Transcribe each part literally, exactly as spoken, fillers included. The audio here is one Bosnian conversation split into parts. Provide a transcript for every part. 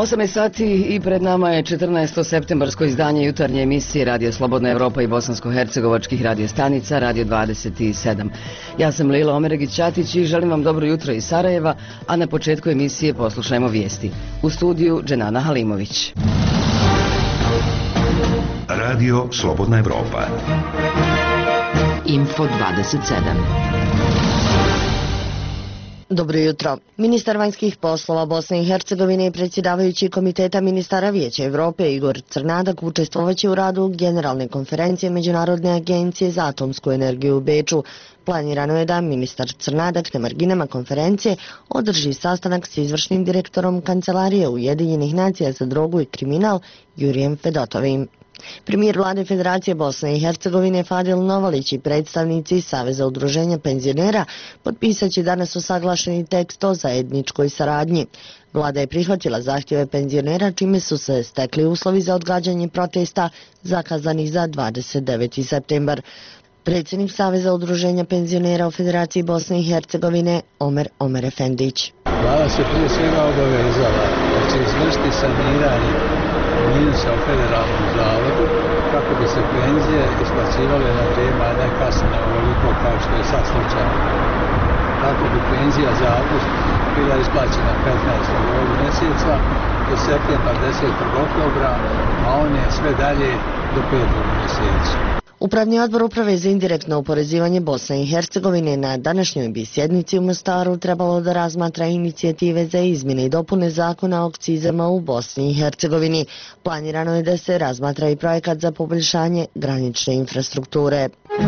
osam je sati i pred nama je četrnaesto septembarsko izdanje jutarnje emisije Radio Slobodna Evropa i bosansko-hercegovačkih radiostanica Radio dvadeset sedam. Ja sam Lila Omeregić-Ćatić i želim vam dobro jutro iz Sarajeva, a na početku emisije poslušajmo vijesti. U studiju Dženana Halimović. Radio Slobodna Evropa. Info dvadeset sedam. Dobro jutro. Ministar vanjskih poslova Bosne i Hercegovine i predsjedavajući Komiteta ministara Vijeća Evrope Igor Crnadak učestvovaće u radu Generalne konferencije Međunarodne agencije za atomsku energiju u Beču. Planirano je da ministar Crnadak na marginama konferencije održi sastanak s izvršnim direktorom Kancelarije Ujedinjenih nacija za drogu i kriminal Jurijem Fedotovim. Premijer vlade Federacije Bosne i Hercegovine Fadil Novalić i predstavnici Saveza udruženja penzionera potpisat će danas usaglašeni tekst o zajedničkoj saradnji. Vlada je prihvatila zahtjeve penzionera, čime su se stekli uslovi za odgađanje protesta zakazanih za dvadeset deveti septembar. Predsjednik Saveza udruženja penzionera u Federaciji Bosne i Hercegovine Omer Omer Efendić. Vlada se prije svega obavezala da će izvršiti saniranje minusa u federalnom zavodu kako bi se penzije isplaćivale na vrijeme, a ne kasnije ovoliko kao što je sad slučaj. Kako bi penzija za avgust bila isplaćena petnaestog ovog mjeseca do septembra desetog oktobra, a on je sve dalje do petog mjeseca. Upravni odbor Uprave za indirektno oporezivanje Bosne i Hercegovine na današnjoj bi sjednici u Mostaru trebalo da razmatra inicijative za izmjene i dopune zakona o akcizama u Bosni i Hercegovini. Planirano je da se razmatra i projekat za poboljšanje granične infrastrukture.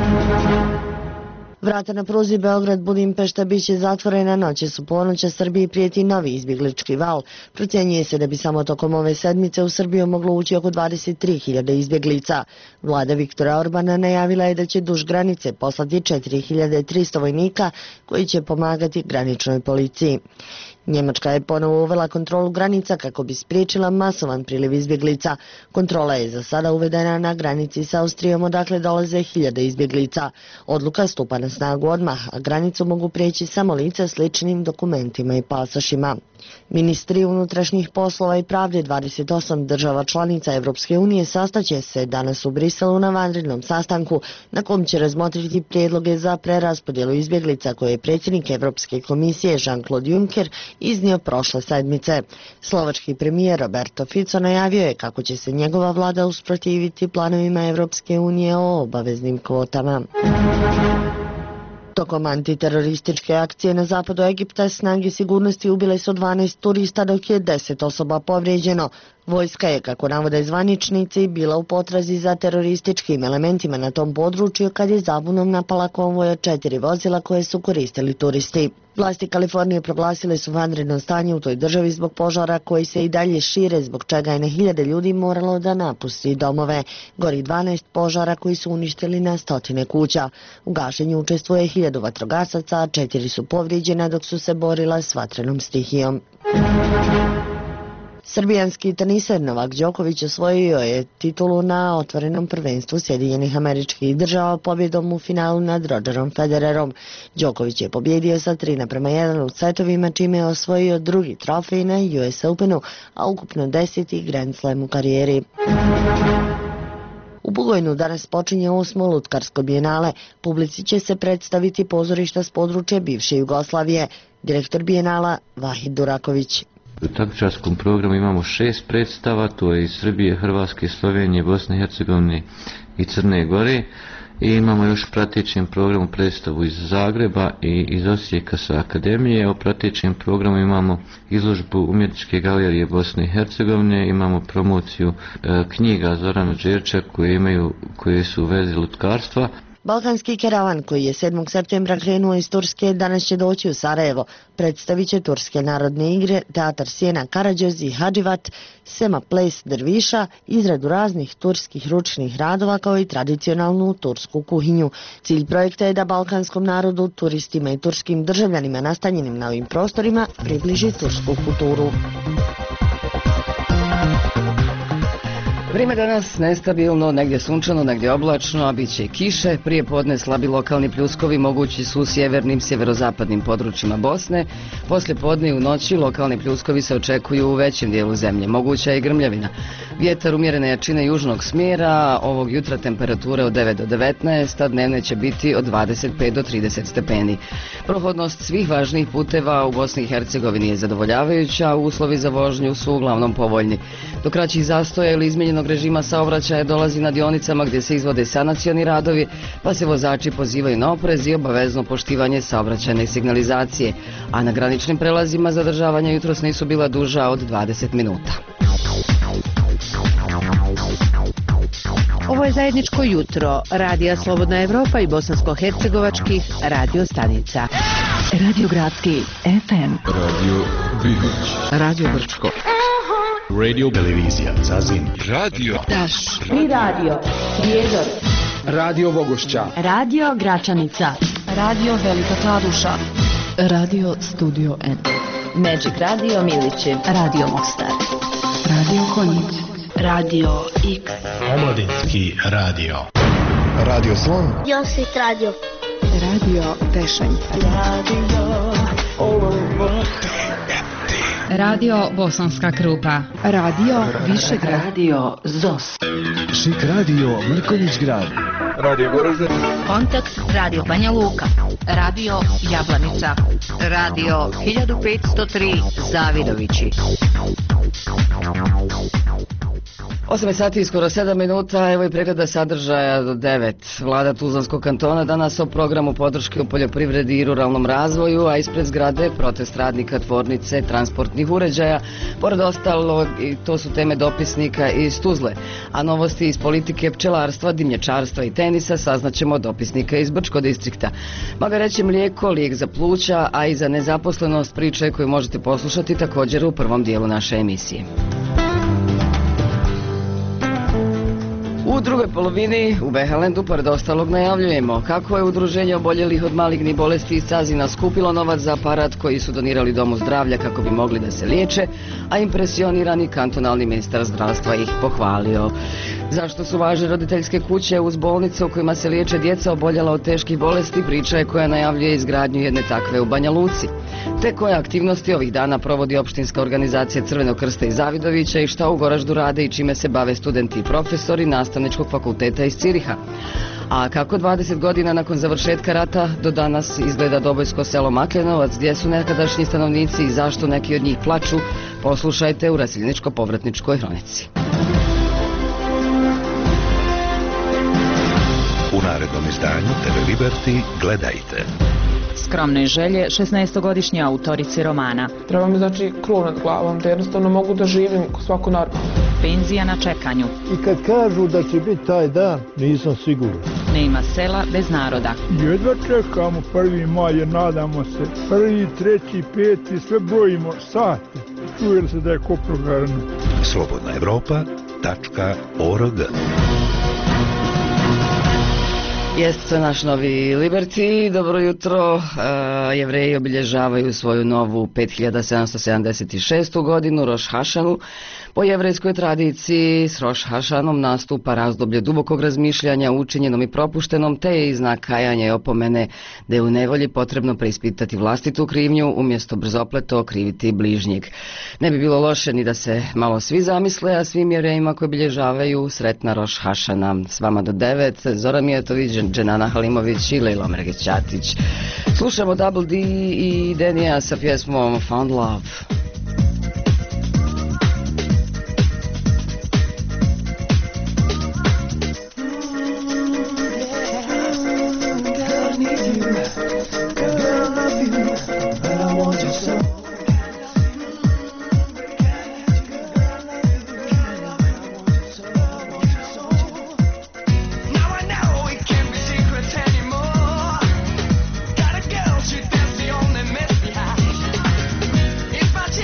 Vrata na pruzi Beograd-Budimpešta biće zatvorena noćas u ponoć, a Srbiji prijeti novi izbjeglički val. Procjenjuje se da bi samo tokom ove sedmice u Srbiju moglo ući oko dvadeset tri hiljade izbjeglica. Vlada Viktora Orbana najavila je da će duž granice poslati četiri hiljade tristo vojnika koji će pomagati graničnoj policiji. Njemačka je ponovo uvela kontrolu granica kako bi spriječila masovan priliv izbjeglica. Kontrola je za sada uvedena na granici sa Austrijom, odakle dolaze hiljade izbjeglica. Odluka stupa na snagu odmah, a granicu mogu prijeći samo lica s ličnim dokumentima i pasošima. Ministri unutrašnjih poslova i pravde dvadeset osam država članica Evropske unije sastaće se danas u Briselu na vanrednom sastanku na kom će razmotriti prijedloge za preraspodjelu izbjeglica koje je predsjednik Evropske komisije Jean-Claude Juncker iznio prošle sedmice. Slovački premijer Roberto Fico najavio je kako će se njegova vlada usprotiviti planovima Evropske unije o obaveznim kvotama. Tokom antiterorističke akcije na zapadu Egipta snage sigurnosti ubile su dvanaest turista, dok je deset osoba povrijeđeno. Vojska je, kako navode zvaničnici, bila u potrazi za terorističkim elementima na tom području kad je zabunom napala konvoj od četiri vozila koje su koristili turisti. Vlasti Kalifornije proglasile su vanredno stanje u toj državi zbog požara koji se i dalje šire, zbog čega je na hiljade ljudi moralo da napusti domove. Gori dvanaest požara koji su uništili na stotine kuća. U gašenju učestvuje hiljadu vatrogasaca, a četiri su povrijeđena dok su se borila s vatrenom stihijom. Srbijanski teniser Novak Đoković osvojio je titulu na otvorenom prvenstvu Sjedinjenih Američkih Država pobjedom u finalu nad Rogerom Federerom. Đoković je pobjedio sa tri naprema jedan u setovima, čime je osvojio drugi trofej na U S Openu, a ukupno deseti Grand Slam u karijeri. U Bugojnu danas počinje osmo lutkarsko bijenale. Publici će se predstaviti pozorišta s područja bivše Jugoslavije. Direktor bijenala Vahid Duraković. U takmičarskom programu imamo šest predstava, to je iz Srbije, Hrvatske, Slovenije, Bosne i Hercegovine i Crne Gore. I imamo još pratećem programu predstavu iz Zagreba i iz Osijeka sa Akademije. U pratećem programu imamo izložbu Umjetničke galerije Bosne i Hercegovine, imamo promociju e, knjiga Zorana Đerča koje, imaju, koje su u vezi lutkarstva. Balkanski karavan koji je sedmog septembra krenuo iz Turske danas će doći u Sarajevo. Predstavit će Turske narodne igre, teatar Sjena Karađoz i Hadživat, Sema ples derviša, izradu raznih turskih ručnih radova kao i tradicionalnu tursku kuhinju. Cilj projekta je da balkanskom narodu, turistima i turskim državljanima nastanjenim na ovim prostorima približi tursku kulturu. Vreme danas nestabilno, negdje sunčano, negdje oblačno, a bit će kiše. Prije podne slabi lokalni pljuskovi mogući su u sjevernim, sjeverozapadnim područjima Bosne. Poslije podne i u noći lokalni pljuskovi se očekuju u većem dijelu zemlje. Moguća je i grmljavina. Vjetar umjerene jačine južnog smjera, ovog jutra temperature od devet do devetnaest, a dnevne će biti od dvadeset pet do trideset stepeni. Prohodnost svih važnijih puteva u Bosni i Hercegovini je zadovoljavajuća, uslovi za vožnju su uglavnom povoljni. Do kraćih zastoja ili izmijenjenog režima saobraćaja dolazi na dionicama gdje se izvode sanacioni radovi, pa se vozači pozivaju na oprez i obavezno poštivanje saobraćajne signalizacije, a na graničnim prelazima zadržavanja jutros nisu bila duža od dvadeset minuta. Ovo je zajedničko jutro Radija Slobodna Evropa i bosansko-hercegovačkih radio stanica. Radio Gradski F M, Radio Bihoć, Radio Brčko, Radio Televizija Zazin, Radio Daš i Radio Prijedor, Radio Vogošća, Radio Gračanica, Radio Velika Kladuša, Radio Studio N, Magic Radio Milići, Radio Mostar, Radio Konjic, Radio X, Omladinski radio, Radio Slon, Josit Radio, Radio Tešanj, Radio Olovo, Radio Bosanska Krupa, Radio Višegrad, Radio Zos, Šik Radio Mrkonjić Grad, Radio Goražde, Kontakt Radio Banja Luka, Radio Jablanica, Radio hiljadu petsto tri Zavidovići. osam sati i skoro sedam minuta, evo i pregleda sadržaja do devet. Vlada Tuzlanskog kantona danas o programu podrške u poljoprivredi i ruralnom razvoju, a ispred zgrade protest radnika tvornice transportnih uređaja. Pored ostalog, to su teme dopisnika iz Tuzle, a novosti iz politike, pčelarstva, dimnjačarstva i tenisa saznaćemo od dopisnika iz Brčko distrikta. Magareće mlijeko, lijek za pluća, a i za nezaposlenost priče koju možete poslušati također u prvom dijelu naše emisije. U drugoj polovini u Behelendu pored ostalog najavljujemo kako je udruženje oboljelih od malignih bolesti iz Cazina skupilo novac za aparat koji su donirali Domu zdravlja kako bi mogli da se liječe, a impresionirani kantonalni ministar zdravstva ih pohvalio. Zašto su važne roditeljske kuće uz bolnice u kojima se liječe djeca oboljela od teških bolesti, priča je koja najavljuje izgradnju jedne takve u Banja Luci. Te koje aktivnosti ovih dana provodi opštinska organizacija Crvenog krsta iz Zavidovića i šta u Goraždu rade i čime se bave studenti i profesori Nastavničkog fakulteta iz Ciriha. A kako dvadeset godina nakon završetka rata do danas izgleda Dobojsko selo Maklenovac, gdje su nekadašnji stanovnici i zašto neki od njih plaču, poslušajte u Raseljeničko-povratničkoj hronici. U narednom izdanju T V Liberty gledajte. Skromne želje šesnaestogodišnje autorice romana. Treba mi znači krov nad glavom, da jednostavno mogu da živim svako normalno. Penzija na čekanju. I kad kažu da će biti taj dan, nisam siguran. Nema sela bez naroda. Jedva čekamo prvi maj jer nadamo se. Prvi, treći, peti, sve brojimo sate. Čuje li se da je ko progarno? Slobodna Evropa tačka org. Jest, to je naš novi Liberty. Dobro jutro. E, Jevreji obilježavaju svoju novu pet hiljada sedamsto sedamdeset šestu godinu, Roš Hašanu. Po jevrejskoj tradiciji s Roš Hašanom nastupa razdoblje dubokog razmišljanja, učinjenom i propuštenom, te je i znak kajanja i opomene da je u nevolji potrebno preispitati vlastitu krivnju, umjesto brzopleto okriviti bližnjeg. Ne bi bilo loše ni da se malo svi zamisle, a svim Jevrejima koji obilježavaju sretna Roš Hašana. S vama do devet, Zoran Mijatović, Dženana Halimović i Lejla Omergić-Ćatić. Slušamo Double D i Denija sa pjesmom Found Love. If I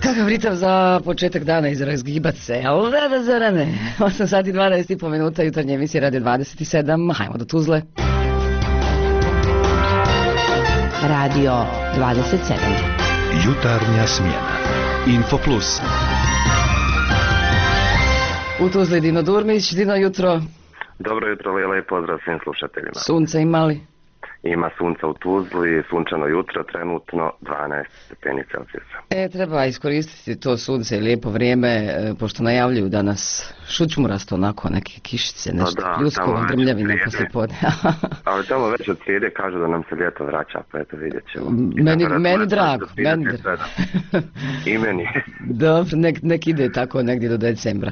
Kakav ritam za početak dana i za razgibat se, ali ne da zarane. osam sati dvanaest i po minuta, jutarnje emisije Radio dvadeset sedam, hajmo do Tuzle. Radio dvadeset sedam. Jutarnja smjena. Info Plus. U Tuzli Dino Durmić. Dino, jutro. Dobro jutro, Lila, i pozdrav svim slušateljima. Sunce imali? Ima sunca u Tuzli, sunčano jutro, trenutno dvanaest stepeni Celzijusa. E, treba iskoristiti to sunce i lijepo vrijeme, e, pošto najavljuju danas šućmurasto, onako, neke kišice, nešto no pljuskova, grmljavina poslije podne. Ali tamo već od srijede kažu da nam se ljeto vraća, pa eto vidjet ćemo. Meni, meni drago, meni drago. I meni. Dobro, nek, nek ide tako negdje do decembra.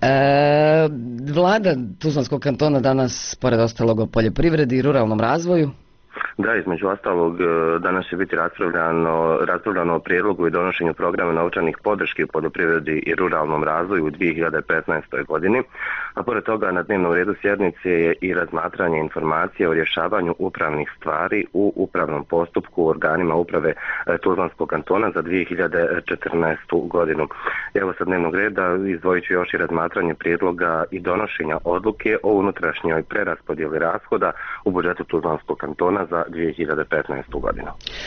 E, vlada Tuzlanskog kantona danas, pored ostalog o poljoprivredi i ruralnom razvoju. Da, između ostalog danas će biti raspravljano, raspravljano o prijedlogu i donošenju programa novčanih podrški u poljoprivredi i ruralnom razvoju u dvije hiljade petnaestoj. godini, a pored toga na dnevnom redu sjednice je i razmatranje informacije o rješavanju upravnih stvari u upravnom postupku u organima uprave Tuzlanskog kantona za dvije hiljade četrnaestu. godinu. Evo sa dnevnog reda izdvojit ću još i razmatranje prijedloga i donošenja odluke o unutrašnjoj preraspodjeli rashoda u budžetu Tuzlanskog kantona za dvije hiljade petnaestu. godinu.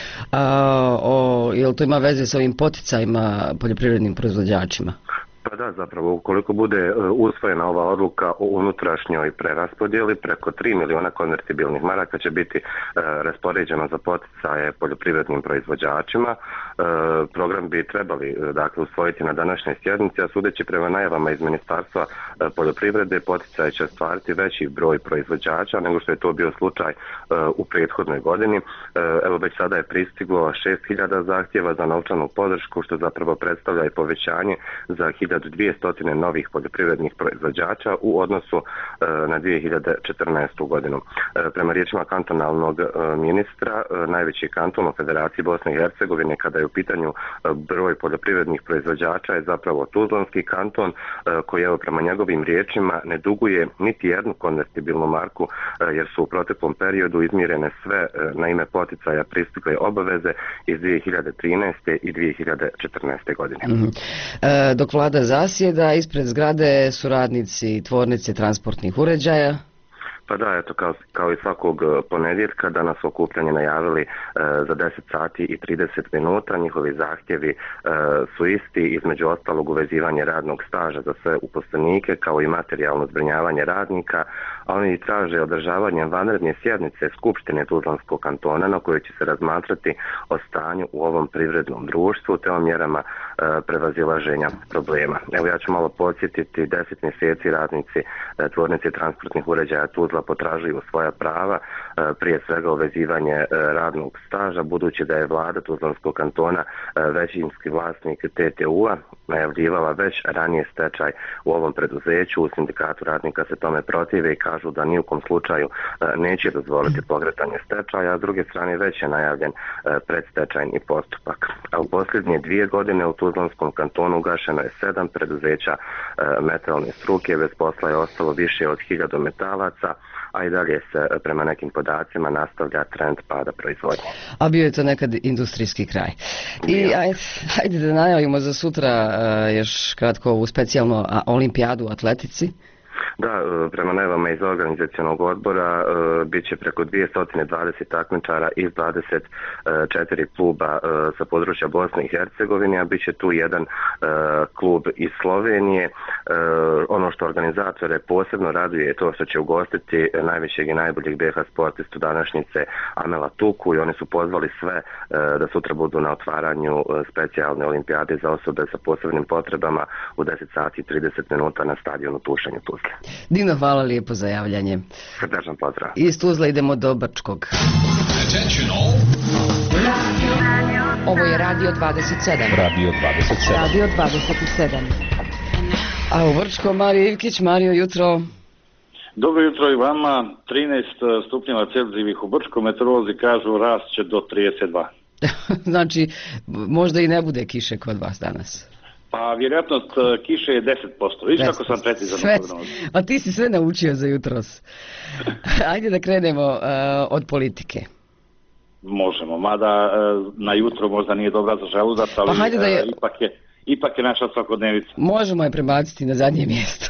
A, o, jel to ima veze s ovim poticajima poljoprivrednim proizvođačima? Pa da, zapravo, ukoliko bude usvojena ova odluka o unutrašnjoj preraspodjeli, preko tri miliona konvertibilnih maraka će biti e, raspoređeno za poticaje poljoprivrednim proizvođačima. E, program bi trebali dakle, usvojiti na današnjoj sjednici, a sudeći prema najavama iz Ministarstva e, poljoprivrede, poticaje će stvariti veći broj proizvođača nego što je to bio slučaj e, u prethodnoj godini. E, evo već sada je pristiglo šest hiljada zahtjeva za novčanu podršku, što zapravo predstavlja i povećanje za hiljadu dvjesto novih poljoprivrednih proizvođača u odnosu e, na dvije hiljade četrnaestu. godinu. E, prema riječima kantonalnog e, ministra, e, najveći kanton u Federaciji Bosne i Hercegovine kada je u pitanju e, broj poljoprivrednih proizvođača je zapravo Tuzlanski kanton, e, koji evo prema njegovim riječima ne duguje niti jednu konvertibilnu marku, e, jer su u proteklom periodu izmirene sve e, na ime poticaja pristigle obaveze iz dvije hiljade trinaeste. i dvije hiljade četrnaeste. godine. Mm-hmm. E, dok vlada zasjeda, ispred zgrade su radnici tvornice transportnih uređaja. Pa da, eto, kao, kao i svakog ponedjeljka, danas su okupljanje najavili e, za deset sati i trideset minuta. Njihovi zahtjevi e, su isti, između ostalog uvezivanje radnog staža za sve uposlenike, kao i materijalno zbrinjavanje radnika, a oni traže održavanje vanredne sjednice Skupštine Tuzlanskog kantona na kojoj će se razmatrati o stanju u ovom privrednom društvu te o mjerama e, prevazilaženja problema. Evo ja ću malo podsjetiti, deset mjeseci radnici e, tvornice transportnih uređaja Tuzla potražuju svoja prava, prije svega uvezivanje radnog staža, budući da je vlada Tuzlanskog kantona većinski vlasnik T T U-a najavljivala već ranije stečaj u ovom preduzeću. U sindikatu radnika se tome protive i kažu da ni u kom slučaju neće dozvoliti pokretanje stečaja, a s druge strane već je najavljen predstečajni postupak. A u posljednje dvije godine u Tuzlanskom kantonu ugašeno je sedam preduzeća metalne struke, bez posla je ostalo više od hiljadu metalaca, a i dalje se prema nekim podacima nastavlja trend pada proizvodnje. A bio je to nekad industrijski kraj. I ajde, ajde da najavimo za sutra uh, još kratko ovu specijalnu olimpijadu u atletici. Da, prema najavama iz organizacionog odbora bit će preko dvjesto dvadeset takmičara iz dvadeset četiri kluba sa područja Bosne i Hercegovine, a bit će tu jedan klub iz Slovenije. Ono što organizatore posebno raduje je to što će ugostiti najvećeg i najboljeg B H sportistu današnjice Amela Tuku, i oni su pozvali sve da sutra budu na otvaranju specijalne olimpijade za osobe sa posebnim potrebama u deset sati i trideset minuta na stadionu Tušanj u Tuzli. Dino, hvala lijepo za javljanje. Srdačan pozdrav. Iz Tuzla idemo do Brčkog. Ovo je Radio dvadeset sedam. Radio dvadeset sedam. Radio dvadeset sedam. A u Brčkom Mario Ivkić. Mario, jutro. Dobro jutro i vama. trinaest stupnjeva Celzijevih u Brčkom, meteorolozi kažu rast će do trideset dva. Znači, možda i ne bude kiše kod vas danas. Pa vjerojatnost kiše je deset posto. Viš kako sam precizan. Sve, a ti si sve naučio za jutros. Ajde da krenemo uh, od politike. Možemo, mada uh, na jutro možda nije dobra za želudac, ali pa hajde da je... uh, ipak je ipak je naša svakodnevica. Možemo je prebaciti na zadnje mjesto.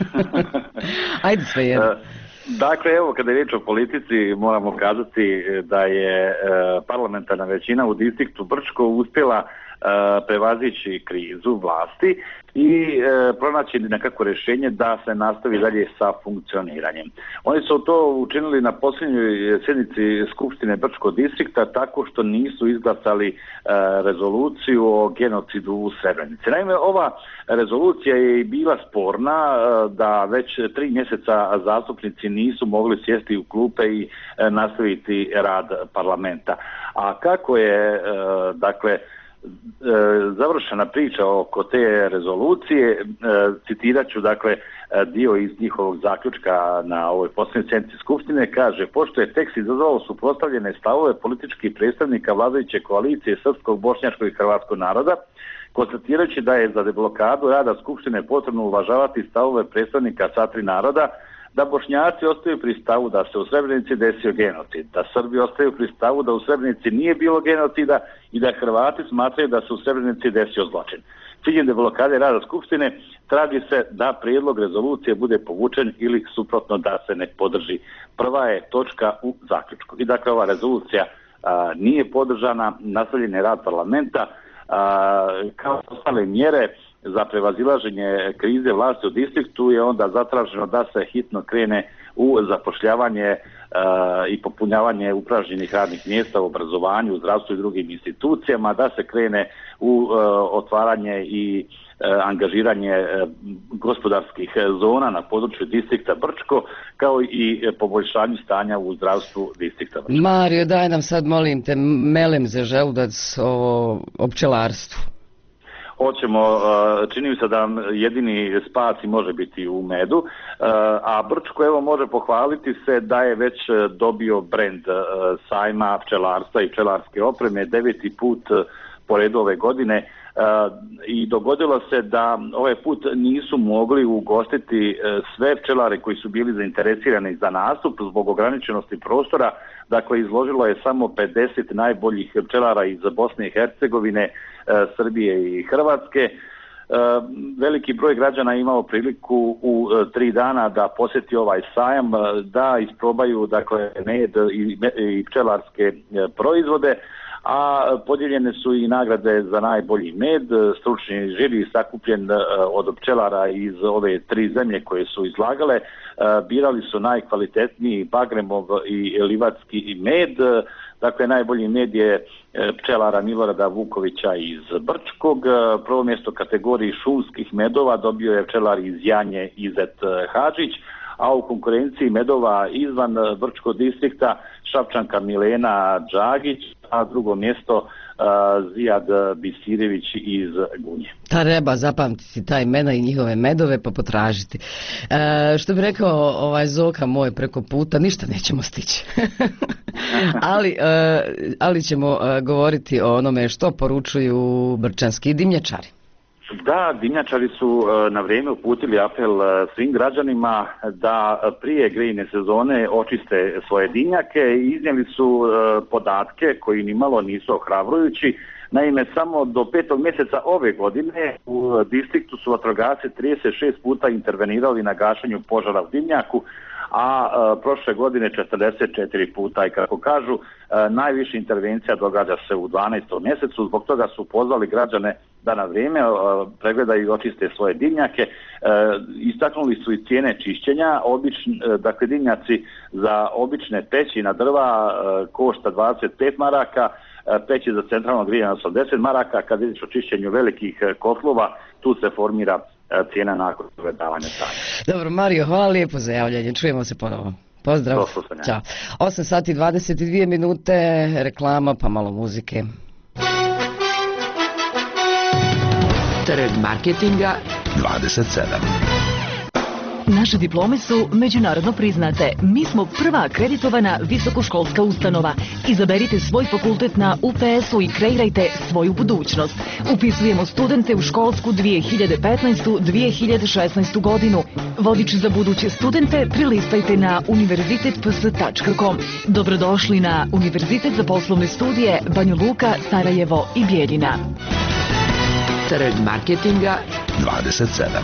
Ajde sve jedno. Dakle, evo, kada je riječ o politici, moramo kazati da je parlamentarna većina u distriktu Brčko uspjela prevazići krizu vlasti i e, pronaći nekako rješenje da se nastavi dalje sa funkcioniranjem. Oni su to učinili na posljednjoj sjednici Skupštine Brčkog distrikta tako što nisu izglasali e, rezoluciju o genocidu u Srebrenici. Naime, ova rezolucija je i bila sporna e, da već tri mjeseca zastupnici nisu mogli sjesti u klupe i e, nastaviti rad parlamenta. A kako je, e, dakle, završena priča oko te rezolucije, citirat ću dakle dio iz njihovog zaključka na ovoj posljednjoj sjednici Skupštine, kaže: pošto je tekst izazvao suprotstavljene stavove političkih predstavnika vladajuće koalicije srpskog, bošnjačkog i hrvatskog naroda, konstatirajući da je za deblokadu rada Skupštine potrebno uvažavati stavove predstavnika sva tri naroda, da Bošnjaci ostaju pri stavu da se u Srebrenici desio genocid, da Srbi ostaju pri stavu da u Srebrenici nije bilo genocida i da Hrvati smatraju da se u Srebrenici desio zločin. Ciljem deblokade rada Skupštine traži se da prijedlog rezolucije bude povučen ili suprotno da se ne podrži. Prva je točka u zaključku. I dakle, ova rezolucija a, nije podržana, nastavljen je rad parlamenta, a, kao ostale mjere za prevazilaženje krize vlasti u distriktu je onda zatraženo da se hitno krene u zapošljavanje e, i popunjavanje upražnjenih radnih mjesta u obrazovanju, u zdravstvu i drugim institucijama, da se krene u e, otvaranje i e, angažiranje e, gospodarskih zona na području distrikta Brčko, kao i poboljšanju stanja u zdravstvu distrikta Brčko. Mario, daj nam sad, molim te, melem za želudac o, o pčelarstvu. Hoćemo, čini mi se da jedini spas i može biti u medu, a Brčko evo može pohvaliti se da je već dobio brend sajma pčelarstva i pčelarske opreme deveti put po redu ove godine i dogodilo se da ovaj put nisu mogli ugostiti sve pčelare koji su bili zainteresirani za nastup zbog ograničenosti prostora. Dakle, izložilo je samo pedeset najboljih pčelara iz Bosne i Hercegovine, Srbije i Hrvatske. Veliki broj građana je imao priliku u tri dana da posjeti ovaj sajam, da isprobaju dakle med i pčelarske proizvode, a podijeljene su i nagrade za najbolji med. Stručni žiri sakupljen od pčelara iz ove tri zemlje koje su izlagale, birali su najkvalitetniji Bagremov i Livatski med. Dakle, najbolji med je pčelara Milorada Vukovića iz Brčkog. Prvo mjesto kategoriji šumskih medova dobio je pčelar iz Janje Izet Hadžić, a u konkurenciji medova izvan Brčkog distrikta Šapčanka Milena Đagić, a drugo mjesto uh, Zijad Bisirević iz Gunje. Treba zapamtiti ta imena i njihove medove pa potražiti. E, što bi rekao ovaj Zoka moj preko puta, ništa nećemo stići. ali, e, ali ćemo e, govoriti o onome što poručuju brčanski dimnjačari. Da, dimnjačari su na vrijeme uputili apel svim građanima da prije grejne sezone očiste svoje dimnjake i iznijeli su podatke koji nimalo nisu ohrabrujući. Naime, samo do petog mjeseca ove godine u distriktu su vatrogasci trideset šest puta intervenirali na gašenju požara u dimnjaku, a e, prošle godine četrdeset četiri puta i kako kažu, e, najviše intervencija događa se u dvanaestom mjesecu, zbog toga su pozvali građane da na vrijeme e, pregledaju i očiste svoje dimnjake. E, istaknuli su i cijene čišćenja, obični, e, dakle dimnjaci za obične peći na drva e, košta dvadeset pet maraka, e, peći za centralno grijanje osamdeset maraka, kad vidiš o čišćenju velikih e, kotlova, tu se formira cijena nakon davanja stanja. Dobro, Mario, hvala lijepo za javljanje. Čujemo se ponovo. Pozdrav. Ćao. osam sati i dvadeset dvije minute, reklama pa malo muzike. Trg marketinga dvadeset sedam. Naše diplome su međunarodno priznate. Mi smo prva akreditovana visokoškolska ustanova. Izaberite svoj fakultet na U P S-u i kreirajte svoju budućnost. Upisujemo studente u školsku dvije hiljade petnaestu dvije hiljade šesnaestu godinu. Vodič za buduće studente prilistajte na univerzitet p s tačka com. Dobrodošli na Univerzitet za poslovne studije Banja Luka, Sarajevo i Bijeljina. Master marketinga dvadeset sedam.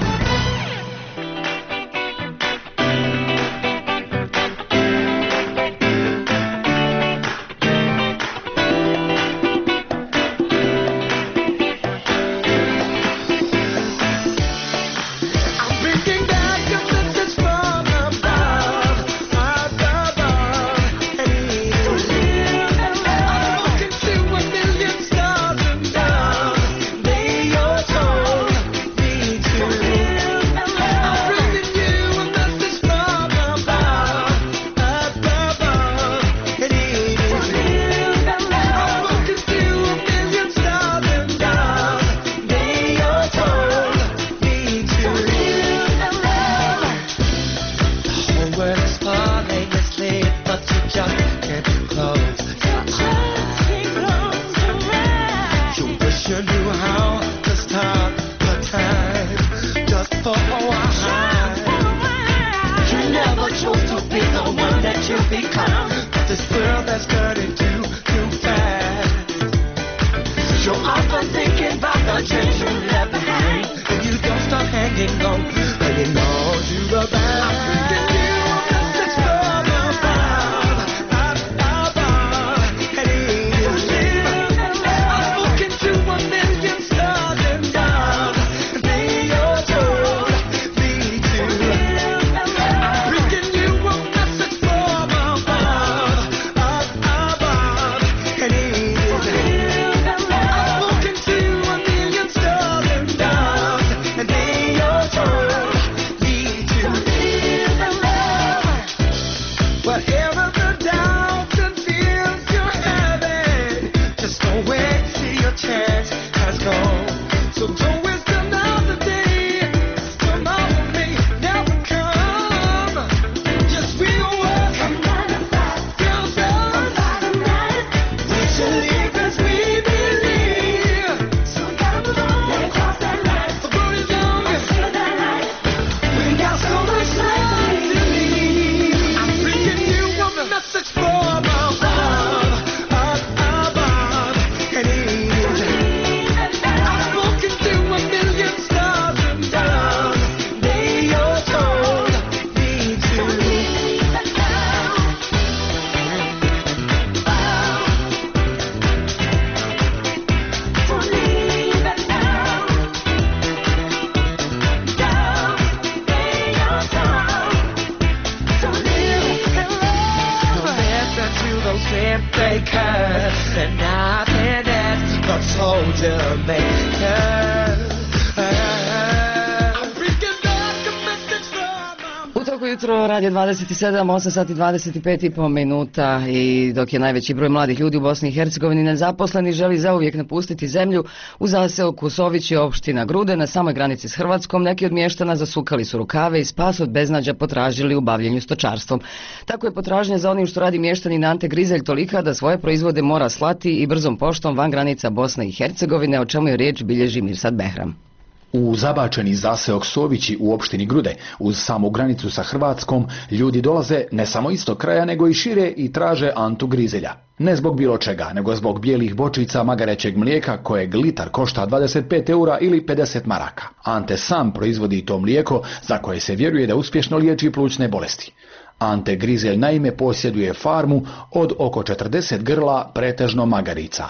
Radio dvadeset sedam, osam sati dvadeset pet i po minuta i dok je najveći broj mladih ljudi u Bosni i Hercegovini nezaposleni, želi zauvijek napustiti zemlju, u zaseoku Sovići opština Grude na samoj granici s Hrvatskom neki od mještana zasukali su rukave i spas od beznađa potražili u bavljenju stočarstvom. Tako je potražnja za onim što radi mještanin Ante Grizelj tolika da svoje proizvode mora slati i brzom poštom van granica Bosne i Hercegovine, o čemu je riječ bilježi Mirsad Behram. U zabačeni zaseok Sovići u opštini Grude, uz samu granicu sa Hrvatskom, ljudi dolaze ne samo iz tog kraja, nego i šire i traže Antu Grizelja. Ne zbog bilo čega, nego zbog bijelih bočica magarećeg mlijeka kojeg litar košta dvadeset pet eura ili pedeset maraka. Ante sam proizvodi to mlijeko za koje se vjeruje da uspješno liječi plućne bolesti. Ante Grizelj naime posjeduje farmu od oko četrdeset grla, pretežno magarica.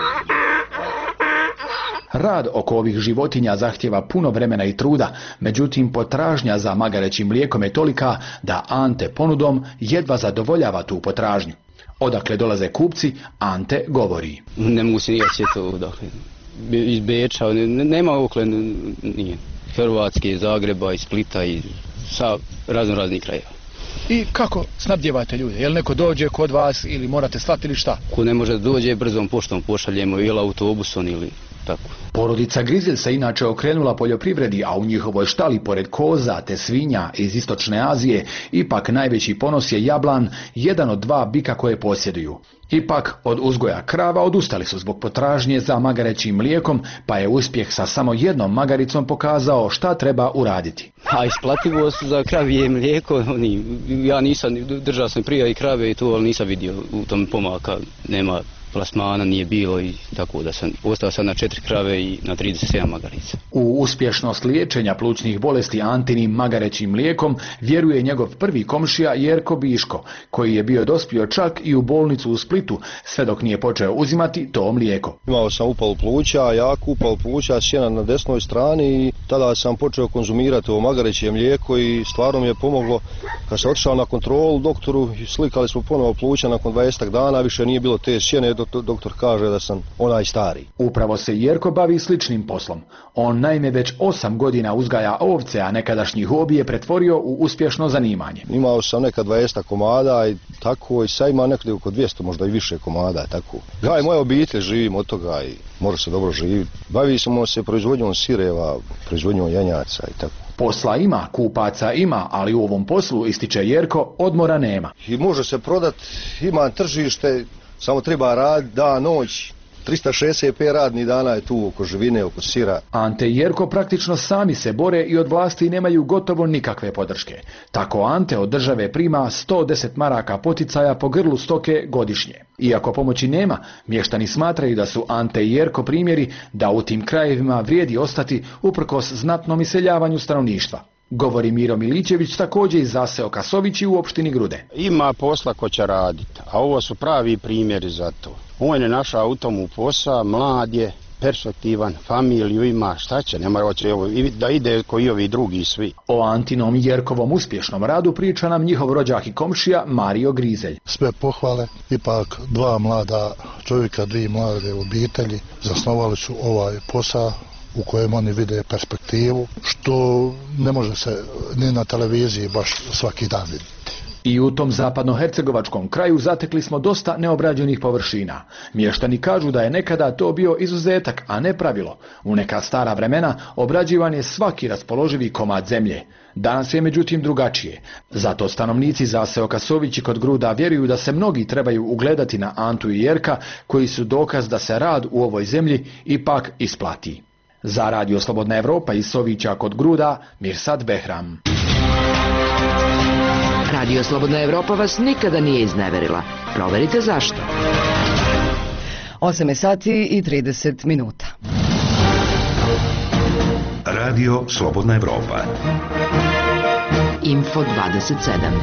Rad oko ovih životinja zahtjeva puno vremena i truda, međutim potražnja za magarećim mlijekom je tolika da Ante ponudom jedva zadovoljava tu potražnju. Odakle dolaze kupci, Ante govori. Ne mogu se nikad sjetiti odakle. Iz Beča, nema okle, nije. Hrvatske, iz Zagreba, iz Splita i sa razno raznih krajeva. I kako snabdjevate ljude? Jel neko dođe kod vas ili morate slati ili šta? Ko ne može da dođe, brzom poštom pošaljemo ili autobusom ili tako. Porodica Grizelj se inače okrenula poljoprivredi, a u njihovoj štali pored koza te svinja iz istočne Azije ipak najveći ponos je jablan, jedan od dva bika koje posjeduju. Ipak od uzgoja krava odustali su zbog potražnje za magarećim mlijekom, pa je uspjeh sa samo jednom magaricom pokazao šta treba uraditi. A isplativost za kravije mlijeko, oni, ja nisam, držao sam prije i krave i to, ali nisam vidio u tom pomaka, nema plasmana nije bilo i tako da sam ostao sad na četiri krave i na trideset sedam magarica. U uspješnost liječenja plućnih bolesti Antinim magarećim mlijekom vjeruje njegov prvi komšija Jerko Biško, koji je bio dospio čak i u bolnicu u Splitu, sve dok nije počeo uzimati to mlijeko. Imao sam upalu pluća, jaku upalu pluća, sjena na desnoj strani i tada sam počeo konzumirati ovo magareće mlijeko i stvarno mi je pomoglo. Kad sam otišao na kontrolu doktoru, slikali smo ponovo pluća nakon dvadeset dana, više nije bilo te sjene, doktor, doktor kaže da sam onaj stari. Upravo se Jerko bavi sličnim poslom. On naime već osam godina uzgaja ovce, a nekadašnji hobi je pretvorio u uspješno zanimanje. Imao sam neka dvadeset komada i tako i sad ima nekada oko dvjesto, možda i više komada. Tako. Ja i moja obitelj živim od toga i može se dobro živjeti. Bavi smo se proizvodnjom sireva, proizvodnjom janjaca i tako. Posla ima, kupaca ima, ali u ovom poslu, ističe Jerko, odmora nema. I može se prodat, ima tržište, samo treba rad, da, noć. tristo šezdeset pet radnih dana je tu oko živine, oko sira. Ante i Jerko praktično sami se bore i od vlasti nemaju gotovo nikakve podrške. Tako Ante od države prima sto deset maraka poticaja po grlu stoke godišnje. Iako pomoći nema, mještani smatraju da su Ante i Jerko primjeri da u tim krajevima vrijedi ostati uprkos znatnom iseljavanju stanovništva. Govori Miro Milićević, također iz zaseoka Sovići u opštini Grude. Ima posla ko će raditi, a ovo su pravi primjeri za to. On je našao u tomu posla, mlad je, perspektivan, familiju ima, šta će, nema hoće da ide koji ovi drugi svi. O Antinom i Jerkovom uspješnom radu priča nam njihov rođak i komšija Mario Grizelj. Sve pohvale, ipak dva mlada čovjeka, dvije mlade obitelji zasnovali su ovaj posao u kojem oni vide perspektivu, što ne može se ni na televiziji baš svaki dan vidjeti. I u tom zapadnohercegovačkom kraju zatekli smo dosta neobrađenih površina. Mještani kažu da je nekada to bio izuzetak, a ne pravilo. U neka stara vremena obrađivan je svaki raspoloživi komad zemlje. Danas je međutim drugačije. Zato stanovnici zaseoka Sovići kod Gruda vjeruju da se mnogi trebaju ugledati na Antu i Jerka, koji su dokaz da se rad u ovoj zemlji ipak isplati. Za Radio Slobodna Evropa iz Sovića kod Gruda, Mirsad Behram. Radio Slobodna Evropa vas nikada nije izneverila. Proverite zašto. osam sati i trideset minuta. Radio Slobodna Evropa. Info dvadeset sedam.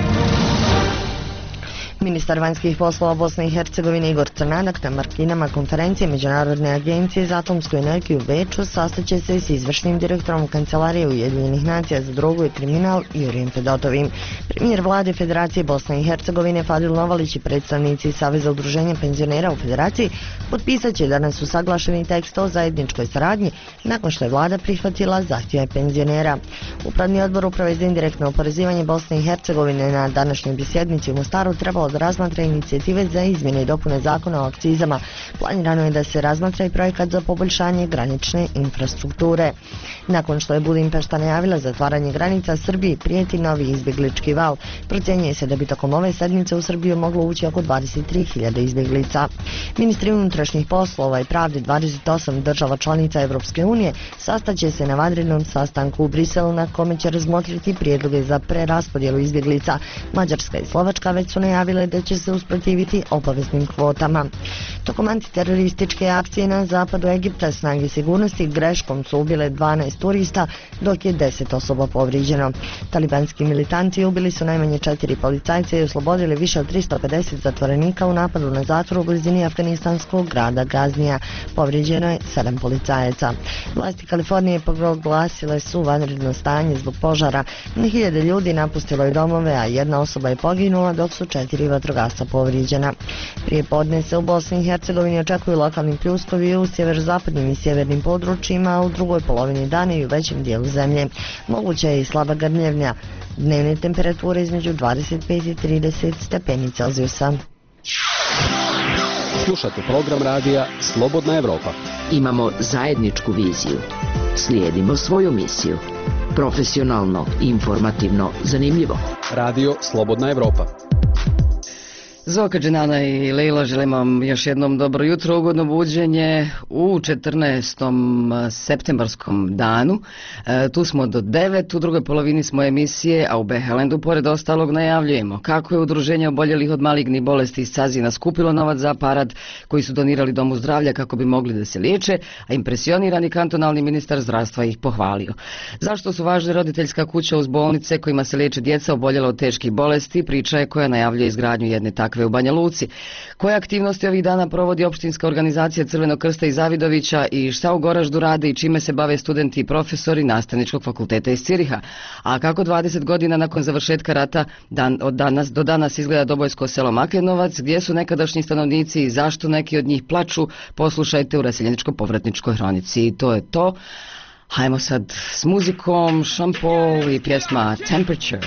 Ministar vanjskih poslova Bosne i Hercegovine Igor Crnanak na marginama konferencije Međunarodne agencije za atomsku energiju u Beču sastaće se s izvršnim direktorom Kancelarije Ujedinjenih nacija za drogu i kriminal Jurijem Fedotovim. Premijer vlade Federacije Bosne i Hercegovine Fadil Novalić i predstavnici Saveza udruženja penzionera u Federaciji potpisat će danas usaglašeni tekst o zajedničkoj saradnji nakon što je vlada prihvatila zahtjeve penzionera. Upravni odbor Uprave za indirektno oporezivanje Bosne i Hercegovine na današnjoj sjednici u Mostaru trebalo da razmatra inicijative za izmjene i dopune zakona o akcizama. Planirano je da se razmatra i projekat za poboljšanje granične infrastrukture. Nakon što je Budimpešta najavila zatvaranje granica, Srbiji prijeti novi izbjeglički val. Procjenjuje se da bi tokom ove sedmice u Srbiju moglo ući oko dvadeset tri hiljade izbjeglica. Ministri unutrašnjih poslova i pravde dvadeset osam država članica Evropske unije sastaće se na vanrednom sastanku u Briselu na kome će razmotriti prijedloge za preraspodjelu izbjeglica. Mađarska i Slovačka već su najavile da će se usprotiviti obaveznim kvotama. Tokom antiterorističke akcije na zapadu Egipta snage sigurnosti greškom su ubile dvanaest turista, dok je deset osoba povrijeđeno. Talibanski militanti ubili su najmanje četiri policajca i oslobodili više od tristo pedeset zatvorenika u napadu na zatvor u blizini afganistanskog grada Gaznija. Povrijeđeno je sedam policajaca. Vlasti Kalifornije proglasile su vanredno stanje zbog požara. Na hiljade ljudi napustilo je domove, a jedna osoba je poginula, dok su četiri vatrogasca povrijeđena. Prije podne se u Bosni i Hercegovini očekuju lokalni pljuskovi u sjeverozapadnim i sjevernim područjima, a u drugoj polovini dana i u većem dijelu zemlje. Moguća je i slaba grmljevnja. Dnevne temperature između dvadeset pet i trideset stepeni Celzijusa. Slušate program radija Slobodna Evropa. Imamo zajedničku viziju. Slijedimo svoju misiju. Profesionalno, informativno, zanimljivo. Radio Slobodna Evropa. Zoka Dženana i Leila, želim vam još jednom dobro jutro, ugodno buđenje u četrnaestom septembarskom danu. E, tu smo do devet, u drugoj polovini smo emisije, a u Behelendu pored ostalog najavljujemo kako je udruženje oboljelih od malignih bolesti iz Cazina skupilo novac za aparat koji su donirali Domu zdravlja kako bi mogli da se liječe, a impresionirani kantonalni ministar zdravstva ih pohvalio. Zašto su važne roditeljska kuća uz bolnice kojima se liječe djeca oboljela od teških bolesti, priča je koja najavljuje izgradnju jedne takve u Banja Luci. Koje aktivnosti ovih dana provodi opštinska organizacija Crvenog krsta iz Zavidovića i šta u Goraždu rade i čime se bave studenti i profesori Nastavničkog fakulteta iz Ciriha? A kako dvadeset godina nakon završetka rata dan, od danas do danas izgleda Dobojsko selo Maklenovac, gdje su nekadašnji stanovnici i zašto neki od njih plaču, poslušajte u Raseljeničko-povratničkoj hronici. I to je to. Hajmo sad s muzikom, Sean Paul i pjesma Temperature.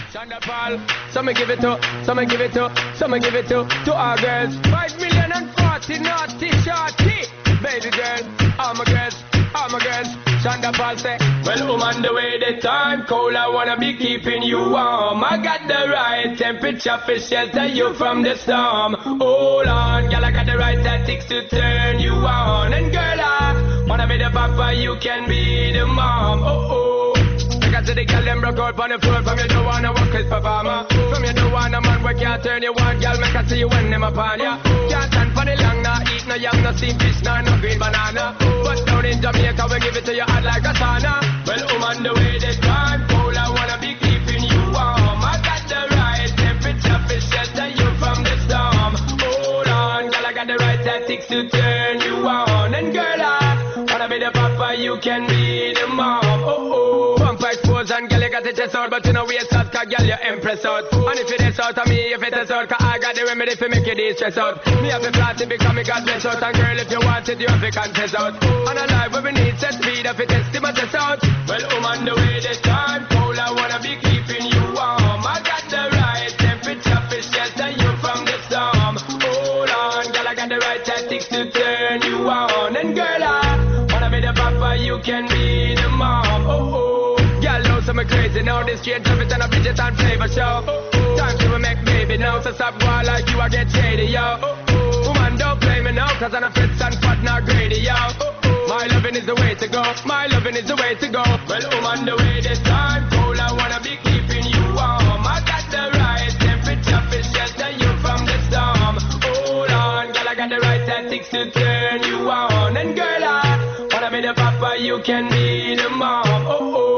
Some give it to, some give it to, some give it to, to our girls. Five million and forty naughty shorty. Baby girl, all my girls, all my girls. Shonda Paul say, well, I'm on the way, the time cold, I wanna be keeping you warm. I got the right temperature for shelter you from the storm. Hold on, girl, I got the right tactics to turn you on. And girl, I wanna be the papa, you can be the mom. Oh, oh. I see the girl them broke out on the floor. From you don't wanna work as performer. From you don't wanna man where can't turn you on. Girl make I see you when them upon ya. Can't stand for the long, nah eat no yam, no steamed fish, nah no green banana. But down in Jamaica we give it to you hot like a sauna. Well, I'm on the way, the time cold, I wanna be keeping you warm. I got the right temperature for shelter you from the storm. Hold on, girl, I got the right tactics to turn you on. And girl, I wanna be the papa, you can be the mom. Oh oh. And girl, you got the chest out, but you know waist out, cause girl, you impress out. And if it is out of me, if it is out, cause I got the remedy for make you de-stress out. Me have a flat it because me got bless out. And girl, if you want it, you have to confess out. And a life where we need set speed, if it test my test out. Well, I'm on the way, this time cold, I wanna be keeping you warm. I got the right temperature for shelter you from the storm. Hold on, girl, I got the right tactics to turn you on. And girl, I wanna be the papa, you can be the mom. Oh, oh. I'm crazy now, this straight up it and a Bridget and flavor show. Time to make baby now, so stop going like you, I get shady, yo. Woman, don't play me now, cause I'm a fits and fat, not greedy, yo. My loving is the way to go, my loving is the way to go. Well, I'm on the way this time, cold, I wanna be keeping you warm. I got the right temperature for shelter you from the storm. Hold on, girl, I got the right tactics to turn you on. And girl, I wanna be the papa, you can be the mom. Oh, oh.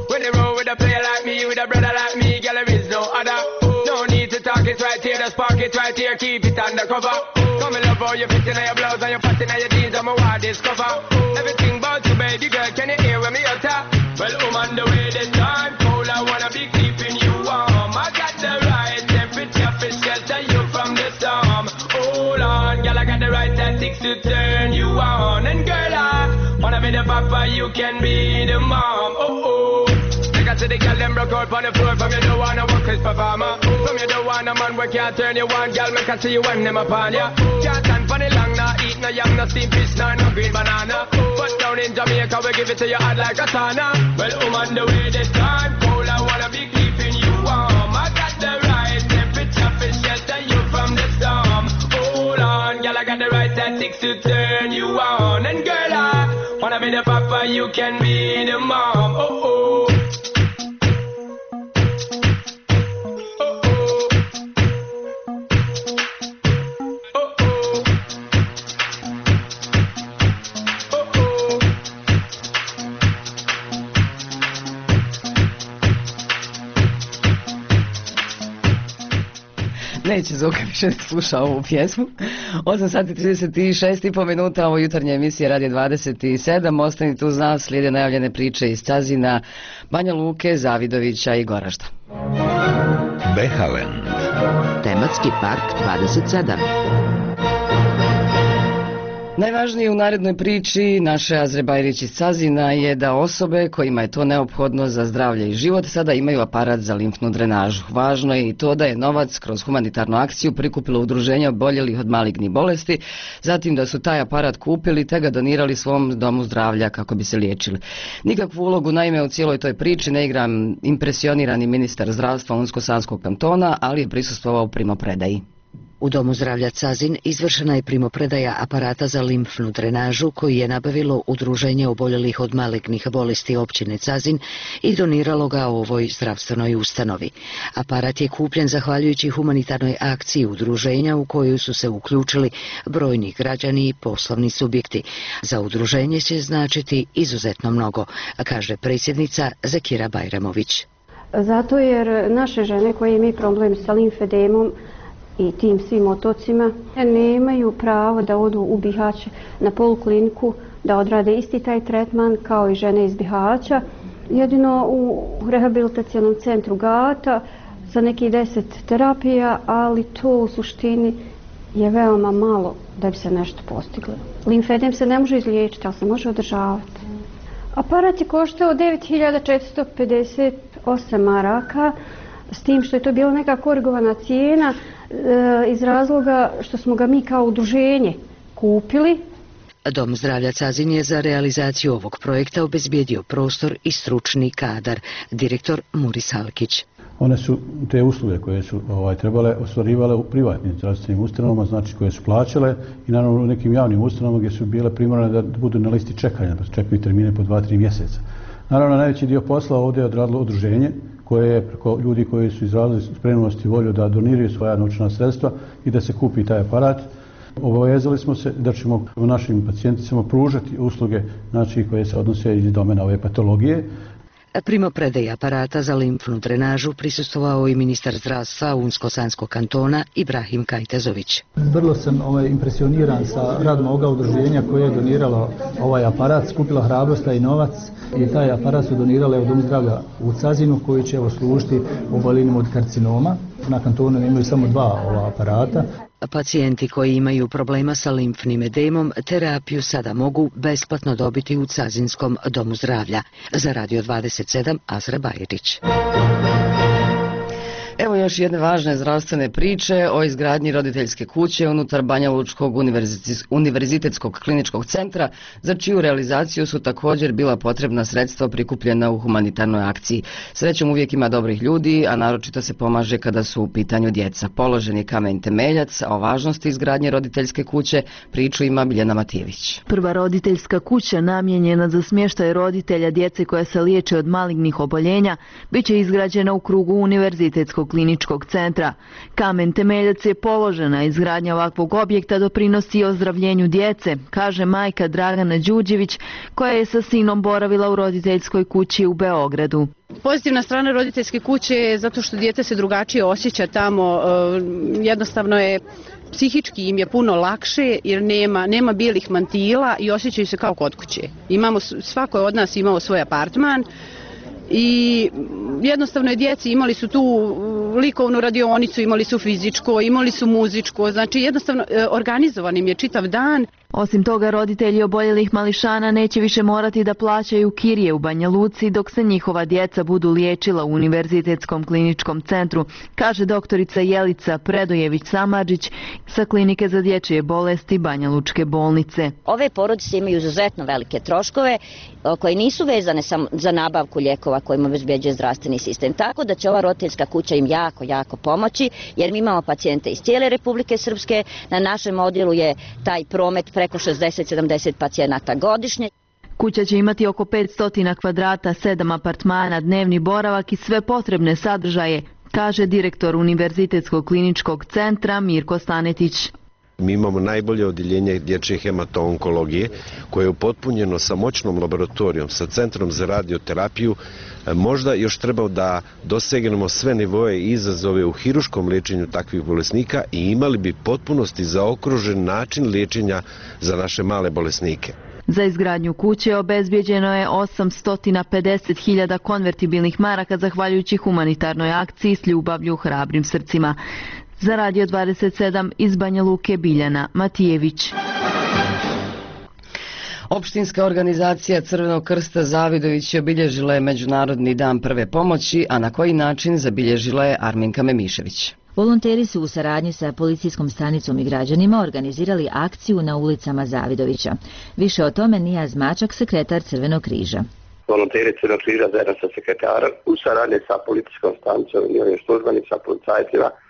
Play like me, with a brother like me, girl, there is no other. No need to talk, it right here, just park it right here, keep it undercover. Come and love how you fit in your blouse and you fat in your jeans, I'm a wild discover. Everything about you, baby girl, can you hear when me utter? Well, I'm on the way, this time cold, I wanna be keeping you warm. I got the right temperature for shelter you from the storm. Hold on, girl, I got the right tactics to turn you on. And girl, I wanna be the papa, you can be the mom. Oh, oh. I see the girl them broke out on the floor. From you don't wanna work as performer. From you don't wanna man where can't turn you on. Girl make I see you when them upon ya. Can't stand for the long, nah eat no yam, no steamed fish, nah no green banana. But down in Jamaica we give it to you hot like a sauna. Well, I'm on the way this time cold, I wanna be keeping you warm. I got the right temperature for shelter you from the storm. Hold on, girl, I got the right tactics to turn you on. And girl, I wanna be the papa, you can be the mom. Oh oh. Neće Zoka više da sluša ovu pjesmu. osam sati trideset šest i po minuta, ovo jutarnje emisije Radio dvadeset sedam. Ostanite uz nas, slijede najavljene priče iz Cazina, Banja Luke, Zavidovića i Goražda. Behalen. Tematski park dvadeset sedam. Najvažnije u narednoj priči naše Azre Bajrić iz Cazina je da osobe kojima je to neophodno za zdravlje i život sada imaju aparat za limfnu drenažu. Važno je i to da je novac kroz humanitarnu akciju prikupilo udruženje oboljelih od malignih bolesti, zatim da su taj aparat kupili te ga donirali svom domu zdravlja kako bi se liječili. Nikakvu ulogu naime u cijeloj toj priči ne igra impresionirani ministar zdravstva Unsko-Sanskog kantona, ali je prisustvovao primopredaji. U Domu zdravlja Cazin izvršena je primopredaja aparata za limfnu drenažu koji je nabavilo Udruženje oboljelih od malignih bolesti općine Cazin i doniralo ga ovoj zdravstvenoj ustanovi. Aparat je kupljen zahvaljujući humanitarnoj akciji udruženja u koju su se uključili brojni građani i poslovni subjekti. Za udruženje će značiti izuzetno mnogo, kaže predsjednica Zekira Bajramović. Zato jer naše žene koje imaju problem sa limfedemom i tim svim otocima nemaju pravo da odu u Bihać na polikliniku da odrade isti taj tretman kao i žene iz Bihaća. Jedino u rehabilitacionom centru Gata za nekih deset terapija, ali to u suštini je veoma malo da bi se nešto postiglo. Limfedem se ne može izliječiti, ali se može održavati. Aparat je koštao devet hiljada četiristo pedeset osam maraka, s tim što je to bila neka korigovana cijena e, iz razloga što smo ga mi kao udruženje kupili. Dom zdravlja Cazin je za realizaciju ovog projekta obezbijedio prostor i stručni kadar, direktor Muris Halkić. One su te usluge koje su ovaj, trebale ostvarivale u privatnim zdravstvenim ustanovama, znači koje su plaćale i naravno u nekim javnim ustanovama gdje su bile primorane da budu na listi čekanja, da čekaju termine po dva tri mjeseca. Naravno, najveći dio posla ovdje je odradilo udruženje koje je preko ljudi koji su izrazili spremnost i volju da doniraju svoja novčana sredstva i da se kupi taj aparat. Obavezali smo se da ćemo našim pacijenticama pružati usluge, znači, koje se odnose iz domena ove patologije. Primopredaji aparata za limfnu drenažu prisustvovao i ministar zdravstva Unsko-Sanskog kantona Ibrahim Kajtezović. Vrlo sam ovaj, impresioniran sa radom ovoga udruženja koje je doniralo ovaj aparat, skupilo hrabrost i novac i taj aparat su donirale u Domu zdravlja u Cazinu koji će evo služiti oboljelima od karcinoma. Na kantonu imaju samo dva ova aparata. Pacijenti koji imaju problema sa limfnim edemom terapiju sada mogu besplatno dobiti u Cazinskom domu zdravlja. Za Radio dvadeset sedam Azra Bajrić. Evo još jedne važne zdravstvene priče o izgradnji roditeljske kuće unutar Banja Lučkog univerzitetskog kliničkog centra, za čiju realizaciju su također bila potrebna sredstva prikupljena u humanitarnoj akciji. Srećom uvijek ima dobrih ljudi, a naročito se pomaže kada su u pitanju djeca. Položen je kamen temeljac, a o važnosti izgradnje roditeljske kuće priču ima Biljana Matijević. Prva roditeljska kuća namijenjena za smještaj roditelja djece koja se liječe od malignih oboljenja bit će izgrađena u krugu univerzitetskog kliničkog centra. Kamen temeljac je položena, izgradnja ovakvog objekta doprinosi ozdravljenju djece, kaže majka Dragana Đuđević koja je sa sinom boravila u roditeljskoj kući u Beogradu. Pozitivna strana roditeljske kuće je zato što dijete se drugačije osjeća tamo, jednostavno je psihički im je puno lakše jer nema, nema bijelih mantila i osjećaju se kao kod kuće. Imamo, svako od nas imao svoj apartman i jednostavno je djeci, imali su tu likovnu radionicu, imali su fizičko, imali su muzičko, znači jednostavno organizovan im je čitav dan. Osim toga, roditelji oboljelih mališana neće više morati da plaćaju kirije u Banja Luci dok se njihova djeca budu liječila u Univerzitetskom kliničkom centru, kaže doktorica Jelica Predojević-Samardžić sa Klinike za dječje bolesti Banja Lučke bolnice. Ove porodice imaju izuzetno velike troškove koji nisu vezane samo za nabavku lijekova kojima obezbeđuje zdravstveni sistem. Tako da će ova roditeljska kuća im jako, jako pomoći jer mi imamo pacijente iz cijele Republike Srpske. Na našem odjelu je taj promet preko šezdeset sedamdeset pacijenata godišnje. Kuća će imati oko petsto kvadrata, sedam apartmana, dnevni boravak i sve potrebne sadržaje, kaže direktor Univerzitetskog kliničkog centra Mirko Stanetić. Mi imamo najbolje odjeljenje dječje hematoonkologije koje je upotpunjeno sa moćnom laboratorijom, sa centrom za radioterapiju. Možda još treba da dosegnemo sve nivoje i izazove u hiruškom liječenju takvih bolesnika i imali bi potpunosti zaokružen način liječenja za naše male bolesnike. Za izgradnju kuće obezbijeđeno je osamsto pedeset hiljada konvertibilnih maraka zahvaljujući humanitarnoj akciji s ljubavlju hrabrim srcima. Za Radio dvadeset sedam iz Banja Luke Biljana Matijević. Opštinska organizacija Crvenog krsta Zavidović je obilježila Međunarodni dan prve pomoći, a na koji način zabilježila je Arminka Memišević. Volonteri su u saradnji sa policijskom stanicom i građanima organizirali akciju na ulicama Zavidovića. Više o tome Nijaz Mačak, sekretar Crvenog križa. Volonteri Crvenog križa zajedno sa sekretarom u saradnji sa policijskom stanicom i ovim službenicima, policajcima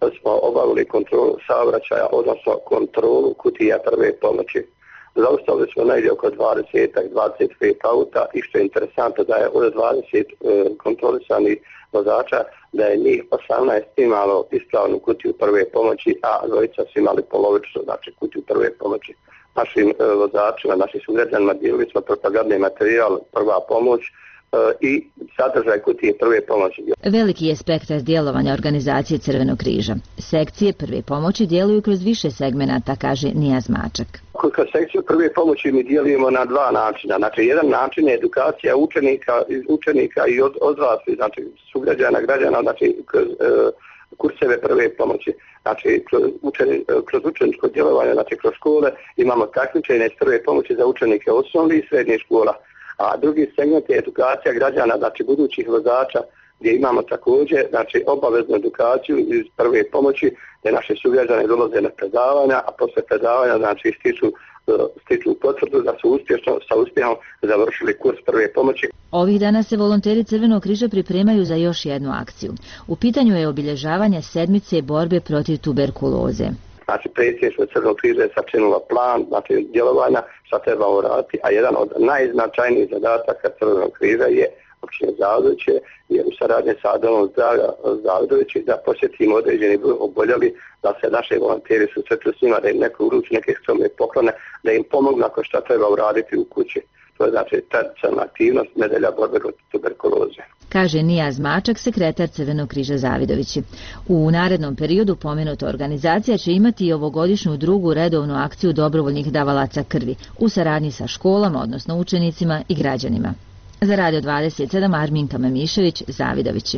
smo obavili kontrolu saobraćaja, odnosno kontrolu kutija prve pomoći. Zaustavili smo negdje oko dvadeset do dvadeset pet auta i što je interesantno da je od dvadeset e, kontrolisanih vozača da je njih osamnaest imalo ispravnu kutiju prve pomoći, a dvojica su imali polovično, znači kutiju prve pomoći. Našim e, vozačima, našim sugrađanima dijelili smo propagandni materijal, prva pomoć, i sadržaj kutije prve pomoći. Veliki je spektar djelovanja organizacije Crvenog križa. Sekcije prve pomoći djeluju kroz više segmenata, kaže Nijaz Mačak. Kroz sekciju prve pomoći mi dijelimo na dva načina. Znači, jedan način je edukacija učenika, učenika i od, odraslih, znači sugrađana, građana, znači kroz e, kurseve prve pomoći. Znači, kroz, učeni, kroz učeničko djelovanje, znači kroz škole imamo takmičenje iz prve pomoći za učenike osnovnih i srednjih škola. A drugi segment je edukacija građana, znači budućih vozača, gdje imamo također znači, obaveznu edukaciju iz prve pomoći, gdje naši sugrađani dolaze na predavanja, a posle predavanja znači, stiču, stiču potvrdu da su uspješno, sa uspjehom završili kurs prve pomoći. Ovih dana se volonteri Crvenog križa pripremaju za još jednu akciju. U pitanju je obilježavanje sedmice borbe protiv tuberkuloze. Znači, predsjedništvo Crvenog križa je sačinilo plan znači, djelovanja šta trebamo raditi, a jedan od najznačajnijih zadataka Crvenog križa je općine Zavidoviće, jer u saradnji sa domom zdravlja Zavidoviće da posjetimo određeni broj oboljeli, da se naši volonteri susreću s njima, da im neko uruči neke skromne poklone, da im pomognu ako šta treba uraditi u kući. To je znači tradicionalna aktivnost nedelja borbe protiv tuberkuloze. Kaže Nijaz Mačak, sekretar Crvenog križa Zavidovići. U narednom periodu pomenuta organizacija će imati i ovogodišnju drugu redovnu akciju dobrovoljnih davalaca krvi u saradnji sa školama, odnosno učenicima i građanima. Za Radio dvadeset sedam Arminka Memišević, Zavidovići.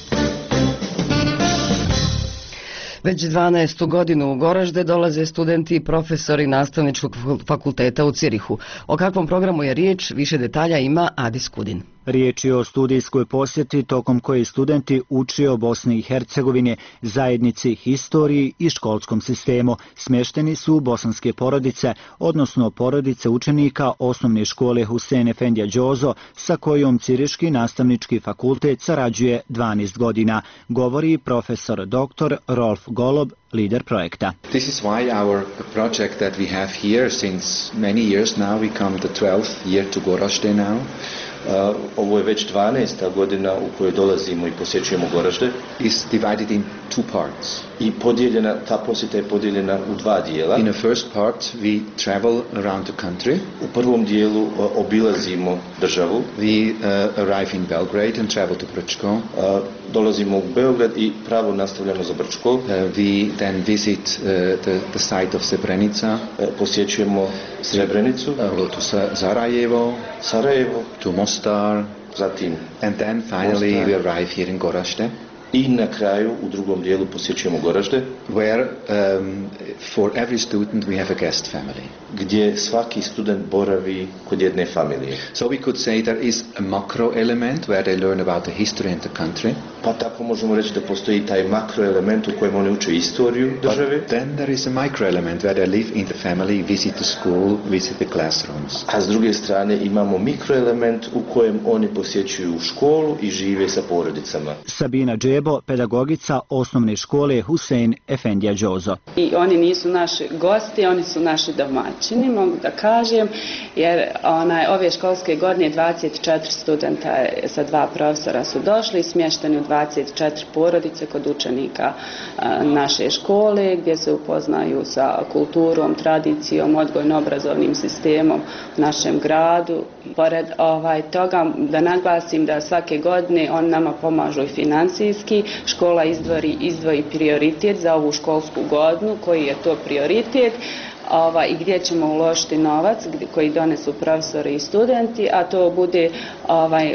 Već dvanaestu godinu u Goražde dolaze studenti i profesori nastavničkog fakulteta u Cirihu. O kakvom programu je riječ, više detalja ima Adis Kudin. Riječ je o studijskoj posjeti tokom koje studenti uče o Bosni i Hercegovini, zajednici, historiji i školskom sistemu. Smješteni su bosanske porodice, odnosno porodice učenika osnovne škole Husein Efendija Đozo, sa kojom Ciriški nastavnički fakultet sarađuje dvanaest godina, govori profesor doktor Rolf Golob, lider projekta. This is why our project that we have here since many years now, we come the twelfth year to Goražde now. Uh, ovo je već dvanaesta godina u kojoj dolazimo i posjećujemo Goražde. Is divided in two parts. I podijeljena, ta posjeta je podijeljena u dva dijela. In the first part we travel around the country. U prvom dijelu uh, obilazimo državu. We uh, arrive in Belgrade and travel to Brčko. Uh, dolazimo u Beograd i pravo nastavljamo za Brčko. Uh, we then visit uh, the, the site of Srebrenica. Uh, posjećujemo Srebrenicu. Uh, go to Sarajevo. Sarajevo. To Mostar. Zatim. And then finally Mostar. We arrive here in Goražde. I na kraju u drugom dijelu posjećujemo Goražde, where um, for every student we have a guest family. Gdje svaki student boravi kod jedne familije. So we could say there is a macro element where they learn about the history and the country. Pa tako možemo reći da postoji taj makro element u kojem oni uče istoriju države. But then there is a micro element where they live in the family, visit the school, visit the classrooms. A s druge strane imamo mikro element u kojem oni posjećuju školu i žive sa porodicama. Sabina Džebo, pedagogica osnovne škole Husein Efendija Đozo. I oni nisu naši gosti, oni su naši domaćini, mogu da kažem, jer onaj, ove školske godine dvadeset četiri studenta sa dva profesora su došli, smješteni u dvadeset četiri porodice kod učenika a, naše škole, gdje se upoznaju sa kulturom, tradicijom, odgojno-obrazovnim sistemom u našem gradu. Pored ovaj, toga da naglasim da svake godine on nama pomažu i financijski. Škola izdvoji, izdvoji prioritet za ovu školsku godinu, koji je to prioritet ova, i gdje ćemo uložiti novac gdje, koji donesu profesori i studenti, a to bude ovaj,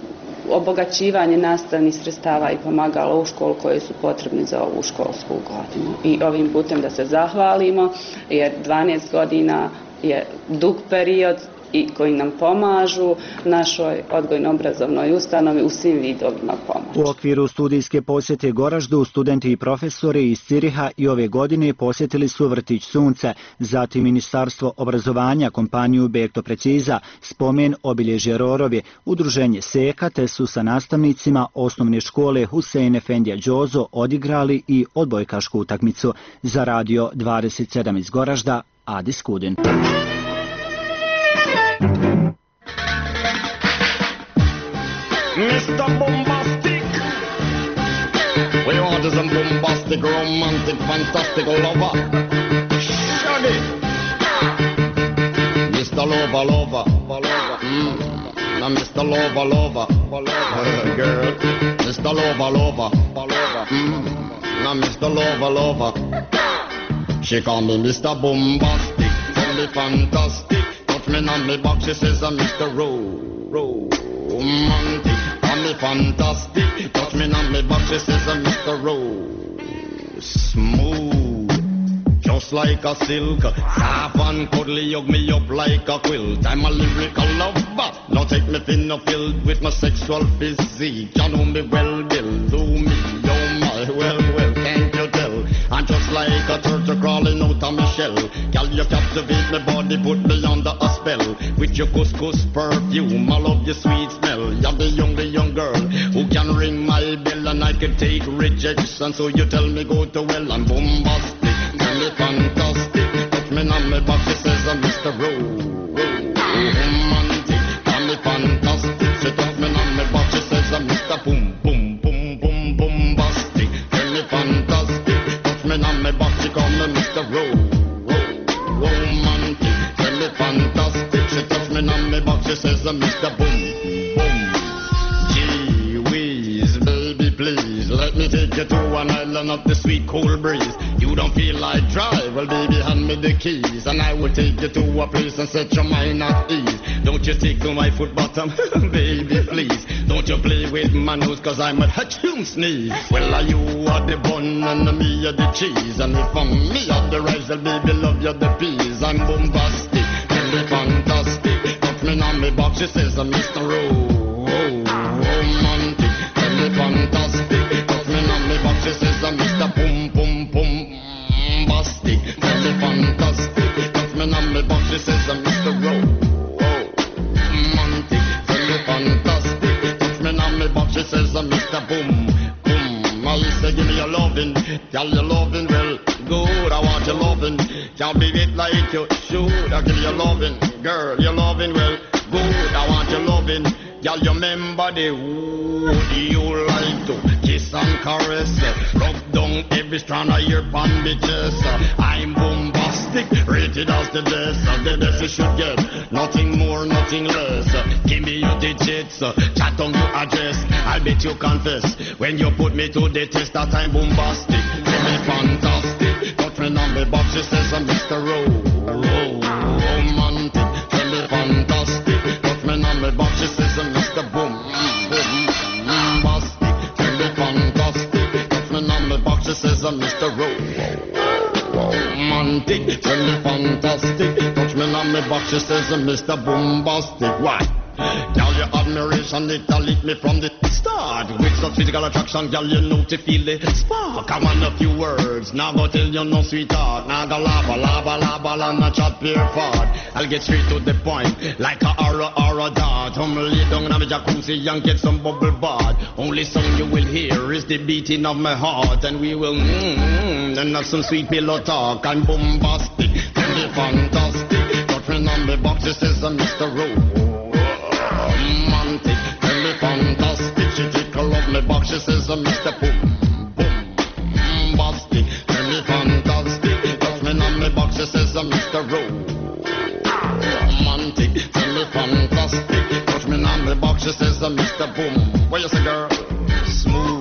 obogaćivanje nastavnih sredstava i pomagala u školu koje su potrebni za ovu školsku godinu. I ovim putem da se zahvalimo, jer dvanaest godina je dug period i koji nam pomažu našoj odgojno-obrazovnoj ustanovi u svim vidovima pomoći. U okviru studijske posjete Goraždu studenti i profesori iz Ciriha i ove godine posjetili su vrtić Sunce, zatim Ministarstvo obrazovanja, kompaniju Bekto Preciza, spomen obilježje Rorovi, udruženje Seka, te su sa nastavnicima osnovne škole Husein Efendija Đozo odigrali i odbojkašku utakmicu. Za Radio dvadeset sedam iz Goražda, Adi Skudin. mister Bombastic, we want is a bombastic, romantic, fantastic lover. Shaggy, mister Lover, lover, lover. Mm. Now mister Lover, lover, lover, girl. mister Lover, lover, lover. Mm. Now mister Lover, lover. She call me mister Bombastic, tell me fantastic. Touch me on me back, she says I'm mister Ro, Ro, romantic. Me fantastic, touch me on me back, she says I'm mister Rose. Smooth, just like a silk, soft and cuddly, hug me up like a quilt. I'm a lyrical lover, now take me thin or filled with my sexual physique. You know me well, Bill, do me, oh my, well, well, can't you tell? I'm just like a turtle crawling out of my shell. Girl, you captivate my body, put me under a spell. With your couscous perfume, I love your sweet smell. You're the only young girl who can ring my bell, and I can take rejection. So you tell me go to well, I'm bombastic, tell me fantastic. Touch me on my back, she says I'm mister Romantic, tell me fantastic. She touch me on my back, she says I'm mister Boom, boom, boom, boom, bombastic. Tell me fantastic. Touch me on my back, she call me mister Romantic, tell me fantastic. She touch me on my back, she says I'm mister Boom, boom. Gee whiz, baby please, let me take you to an island of the sweet cool breeze. You don't feel like drive, well baby hand me the keys, and I will take you to a place and set your mind at ease. Don't you tickle my foot bottom, baby please. Don't you play with my nose, cause I'm a hatchoon sneeze. Well are you are the bun and me are the cheese, and if I'm me are the rice, well baby love you the peas. I'm bombastic, tell me fantastic. Touch me on me box, she says I'm mister Romantic, tell me fantastic. Touch me on me box, she says I'm mister Boom, boom, boom. Bastic, tell me fantastic. Touch me on me box, she says I'm mister Romantic, tell me fantastic. Touch me on me box, she says I'm mister Boom, boom. I say give me your lovin', girl your lovin' well good. I want your lovin', can't be it like you should. I give you your lovin', girl your lovin' well good. I want your lovin', girl you remember the wood you like to kiss and caress, rub down every strand of your bandages. I'm bombastic, rated as the best, the best you should get, nothing more, nothing less. Give me your digits, chat on your address, I bet you confess when you put me to the test that I'm bombastic. Tell me fantastic, touch me on me box, she says I'm mister Romantic. Tell me fantastic, touch me on me box, she says I'm mister Boom, bombastic. Tell me fantastic, touch me on me box, she says I'm mister Romantic. Tell me fantastic, touch me on me box, she says I'm mister Bombastic. Why? Girl, your admiration, it a lit me from the start. With such physical attraction, girl, you know to feel the spark. I want a few words, now go tell you no sweetheart. Now go lava, lava, lava, and not chat pure fart. I'll get straight to the point, like a aura, aura dart. Come lay down in a jacuzzi and get some bubble bath. Only song you will hear is the beating of my heart, and we will mmm, and have some sweet pillow talk. I'm bombastic, tell me fantastic. Touch me on the box, it says I'm mister Romantic, tell me fantastic. She tickle up my box, she says I'm mister Boom, boom, bombastic. Tell me fantastic. Touch me on my box, she says I'm mister Romantic. Tell me fantastic. Touch me on my box, she says I'm mister Boom. What you say, girl? Smooth.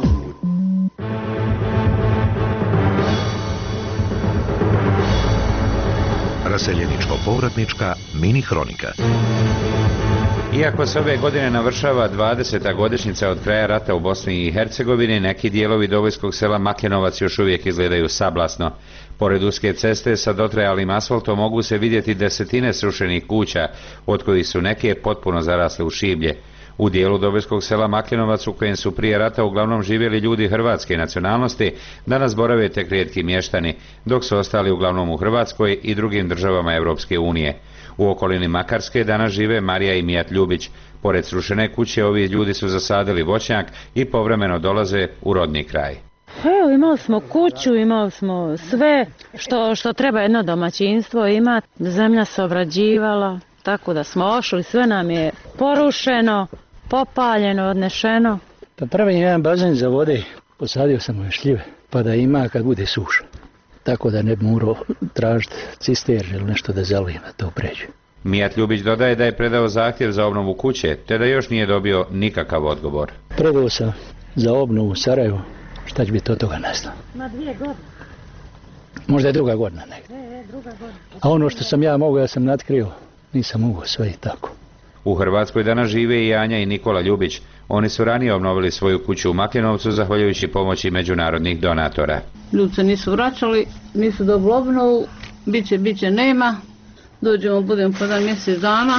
Raseljeničko-povratnička mini hronika. Iako se ove godine navršava dvadeseta godišnjica od kraja rata u Bosni i Hercegovini, neki dijelovi dobojskog sela Makenovac još uvijek izgledaju sablasno. Pored uske ceste sa dotrajalim asfaltom mogu se vidjeti desetine srušenih kuća, od kojih su neke potpuno zarasle u šiblje. U dijelu dobojskog sela Makenovac, u kojem su prije rata uglavnom živjeli ljudi hrvatske nacionalnosti, danas borave tek rijetki mještani, dok su ostali uglavnom u Hrvatskoj i drugim državama Europske unije. U okolini Makarske danas žive Marija i Mijat Ljubić. Pored srušene kuće ovi ljudi su zasadili voćnjak i povremeno dolaze u rodni kraj. Evo, imali smo kuću, imali smo sve što, što treba jedno domaćinstvo imati. Zemlja se obrađivala, tako da smo ošli, sve nam je porušeno, popaljeno, odnešeno. Pa pravim jedan bazen za vode, posadio sam ove šljive, pa da ima kad bude suša. Tako da ne bi morao tražiti cisternu ili nešto da zalijem da to pređe. Mijat Ljubić dodaje da je predao zahtjev za obnovu kuće, te da još nije dobio nikakav odgovor. Predao sam za obnovu Sarajevo, šta će biti od toga ne znam. Na dvije godine. Možda je druga godina negdje. E, e, druga godina. A ono što sam ja mogao, ja sam natkrio, nisam mogao sve i tako. U Hrvatskoj danas žive i Anja i Nikola Ljubić. Oni su ranije obnovili svoju kuću u Makenovcu zahvaljujući pomoći međunarodnih donatora. Ljudi se nisu vraćali, nisu dobili obnovu, biće, biće nema. Dođemo, budemo po dan mjesec dana.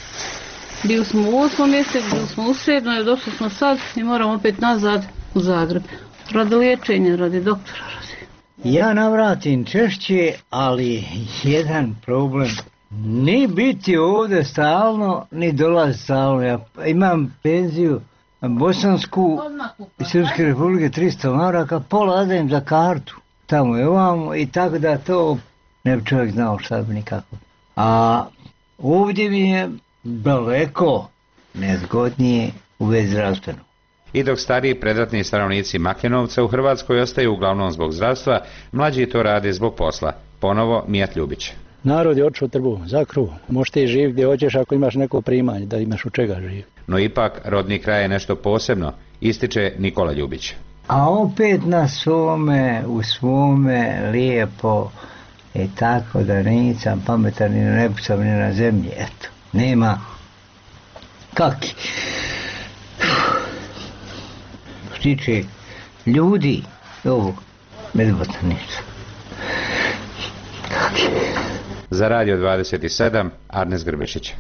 Bili smo u osmom mjesecu, bili smo u sedmom, došli smo sad i moramo opet nazad u Zagreb. Radi liječenja, radi doktora. Radi. Ja navratim češće, ali jedan problem. Ni biti ovdje stalno, ni dolaziti stalno. Ja imam penziju bosansku iz Srpske republike tristo maraka, pola dajem za kartu. Tamo je ovamo i tako da to ne bi čovjek znao šta bi nikako. A ovdje mi je daleko nezgodnije u vezi zdravstveno. I dok stariji predratni stanovnici Makenovca u Hrvatskoj ostaju uglavnom zbog zdravstva, mlađi to rade zbog posla. Ponovo Mijat Ljubić. Narod je otišao u trbu, za kruh. Možeš ti živjeti gdje hoćeš ako imaš neko primanje, da imaš od čega živjeti. No ipak rodni kraj je nešto posebno, ističe Nikola Ljubić. A opet na svome, u svome, lijepo, i tako da nisam pametan ni na nebu sam ni na zemlji, eto. Nema kaki. Što tiče ljudi, ovo, bezbotno ništa. Kaki. Za Radio dvadeset sedam, Arnes Grbešić.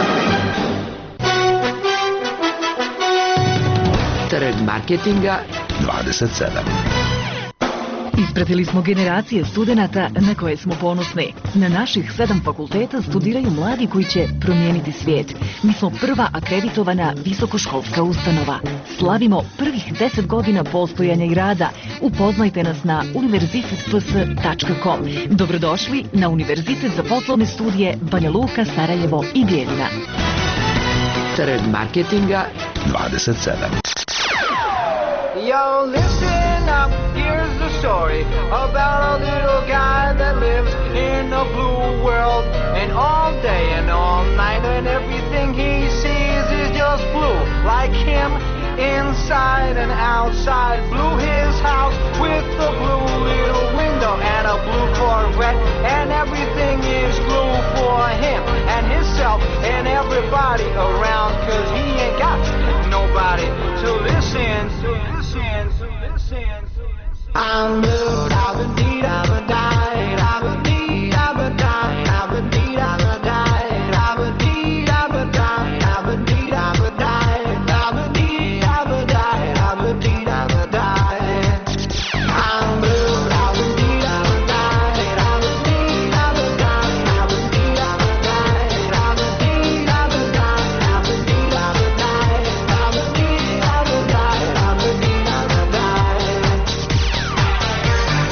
Trg marketinga dvadeset sedam. Ispratili smo generacije studenata na koje smo ponosni. Na naših sedam fakulteta studiraju mladi koji će promijeniti svijet. Mi smo prva akreditovana visokoškolska ustanova. Slavimo prvih deset godina postojanja i rada. Upoznajte nas na univerzitet p s tačka com. Dobrodošli na Univerzitet za poslovne studije Banja Luka, Sarajevo i Bijeljina. Trg marketinga dvadeset sedam. Yo, listen up, here's the story about a little guy that lives in a blue world. And all day and all night and everything he sees is just blue. Like him, inside and outside. Blue his house with a blue little window and a blue Corvette. And everything is blue for him and himself and everybody around. Cause he ain't got nobody to listen to. I'm blue, I've been deed, I've been died, I've been deed, I've been died, I've been deed, I've been died, I've been deed, I've been died, I've been deed, I've been died, I've been deed, I've been died, I've been deed, I've been died. I'm blue, I've been deed, I've been died, I've been deed, I've been died, I've been deed, I've been died, I've been deed, I've been died, I've been deed, I've been died, I've been deed, I've been died, I've been deed, I've been died.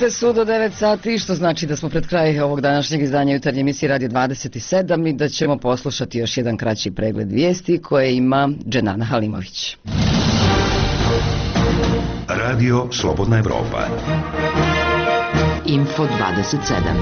Minute su do devet sati, što znači da smo pred kraj ovog današnjeg izdanja jutarnje emisije Radio dvadeset sedam i da ćemo poslušati još jedan kraći pregled vijesti koje ima Dženana Halimović. Radio Slobodna Evropa. Info dvadeset sedam.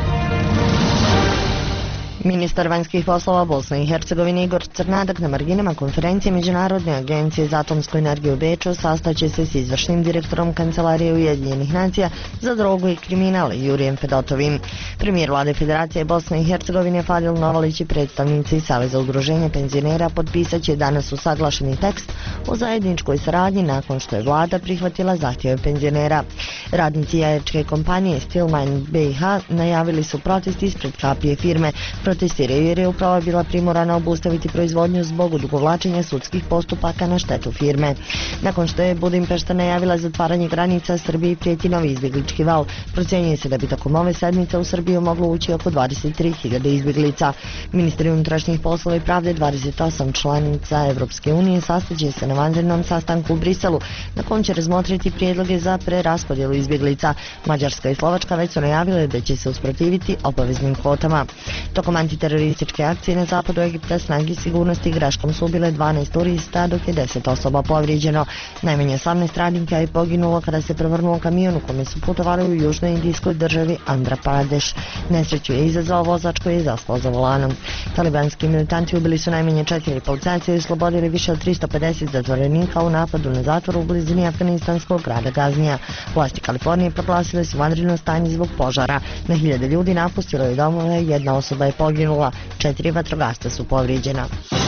Ministar vanjskih poslova Bosne i Hercegovine Igor Crnadak na marginama konferencije Međunarodne agencije za atomsku energiju u Beču sastaće se s izvršnim direktorom Kancelarije Ujedinjenih nacija za drogu i kriminal Jurijem Fedotovim. Premijer vlade Federacije Bosne i Hercegovine Fadil Novalić i predstavnici Saveza udruženja penzionera potpisat će danas usaglašeni tekst o zajedničkoj saradnji nakon što je vlada prihvatila zahtjeve penzionera. Radnici jajačke kompanije Stillmine B i H najavili su protest ispred kapije firme. Protestiraju jer je uprava bila primorana obustaviti proizvodnju zbog odugovlačenja sudskih postupaka na štetu firme. Nakon što je Budimpešta najavila zatvaranje granica, Srbiji prijeti novi izbjeglički val. Procjenjuje se da bi tokom ove sedmice u Srbiju moglo ući oko dvadeset tri hiljade izbjeglica. Ministri unutrašnjih poslova i pravde dvadeset osam članica Evropske unije sastaće se na vanrednom sastanku u Briselu, na kom će razmotriti prijedloge za preraspodjelu izbjeglica. Mađarska i Slovačka već su najavile da će se usprotiviti obaveznim kvotama. Tokom antiterorističke akcije na zapadu Egipta snage sigurnosti greškom su ubile dvanaest turista, dok je deset osoba povrijeđeno. Najmanje osamnaest radnika je poginulo kada se prevrnuo kamion u kome su putovali u južnoj indijskoj državi Andhra Pradesh. Nesreću je izazvao vozač koji je zaspao za volanom. Talibanski militanti ubili su najmanje četiri policajca i oslobodili više od tristo pedeset zatvorenika u napadu na zatvor u blizini afganistanskog grada Gaznija. Vlasti Kalifornije proglasile su vanredno stanje zbog požara. Na hiljade ljudi napustilo je domove, jedna osoba je poginula, četiri vatrogasca su povrijeđena.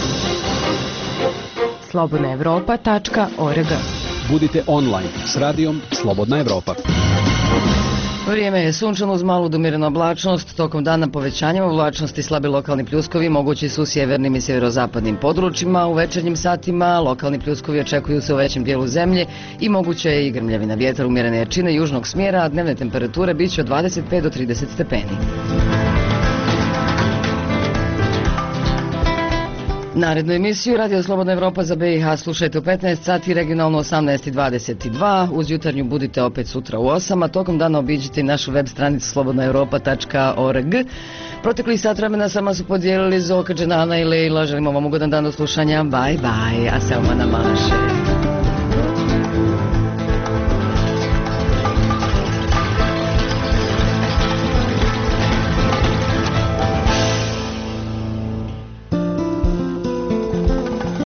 slobodna evropa tačka org. Budite online s radijom Slobodna Evropa. Vrijeme je sunčano uz malu do umjerenu oblačnost. Tokom dana povećanjem oblačnosti slabi lokalni pljuskovi mogući su u sjevernim i sjeverozapadnim područjima. U večernjim satima lokalni pljuskovi očekuju se u većem dijelu zemlje i moguće je i grmljavina. Vjetar umjerene jačine južnog smjera, a dnevne temperature bit će od dvadeset pet do trideset stepeni. Narednu emisiju Radio Slobodna Evropa za B i H slušajte u petnaest sati, regionalno osamnaest i dvadeset dva. Uz jutarnju budite opet sutra u osam, a tokom dana obiđite našu web stranicu slobodna europa tačka org. Protekli sat vremena sama su podijelili Zoka, Dženana i Lejla. Želimo vam ugodan dan do slušanja. Bye bye, a se oma namaše.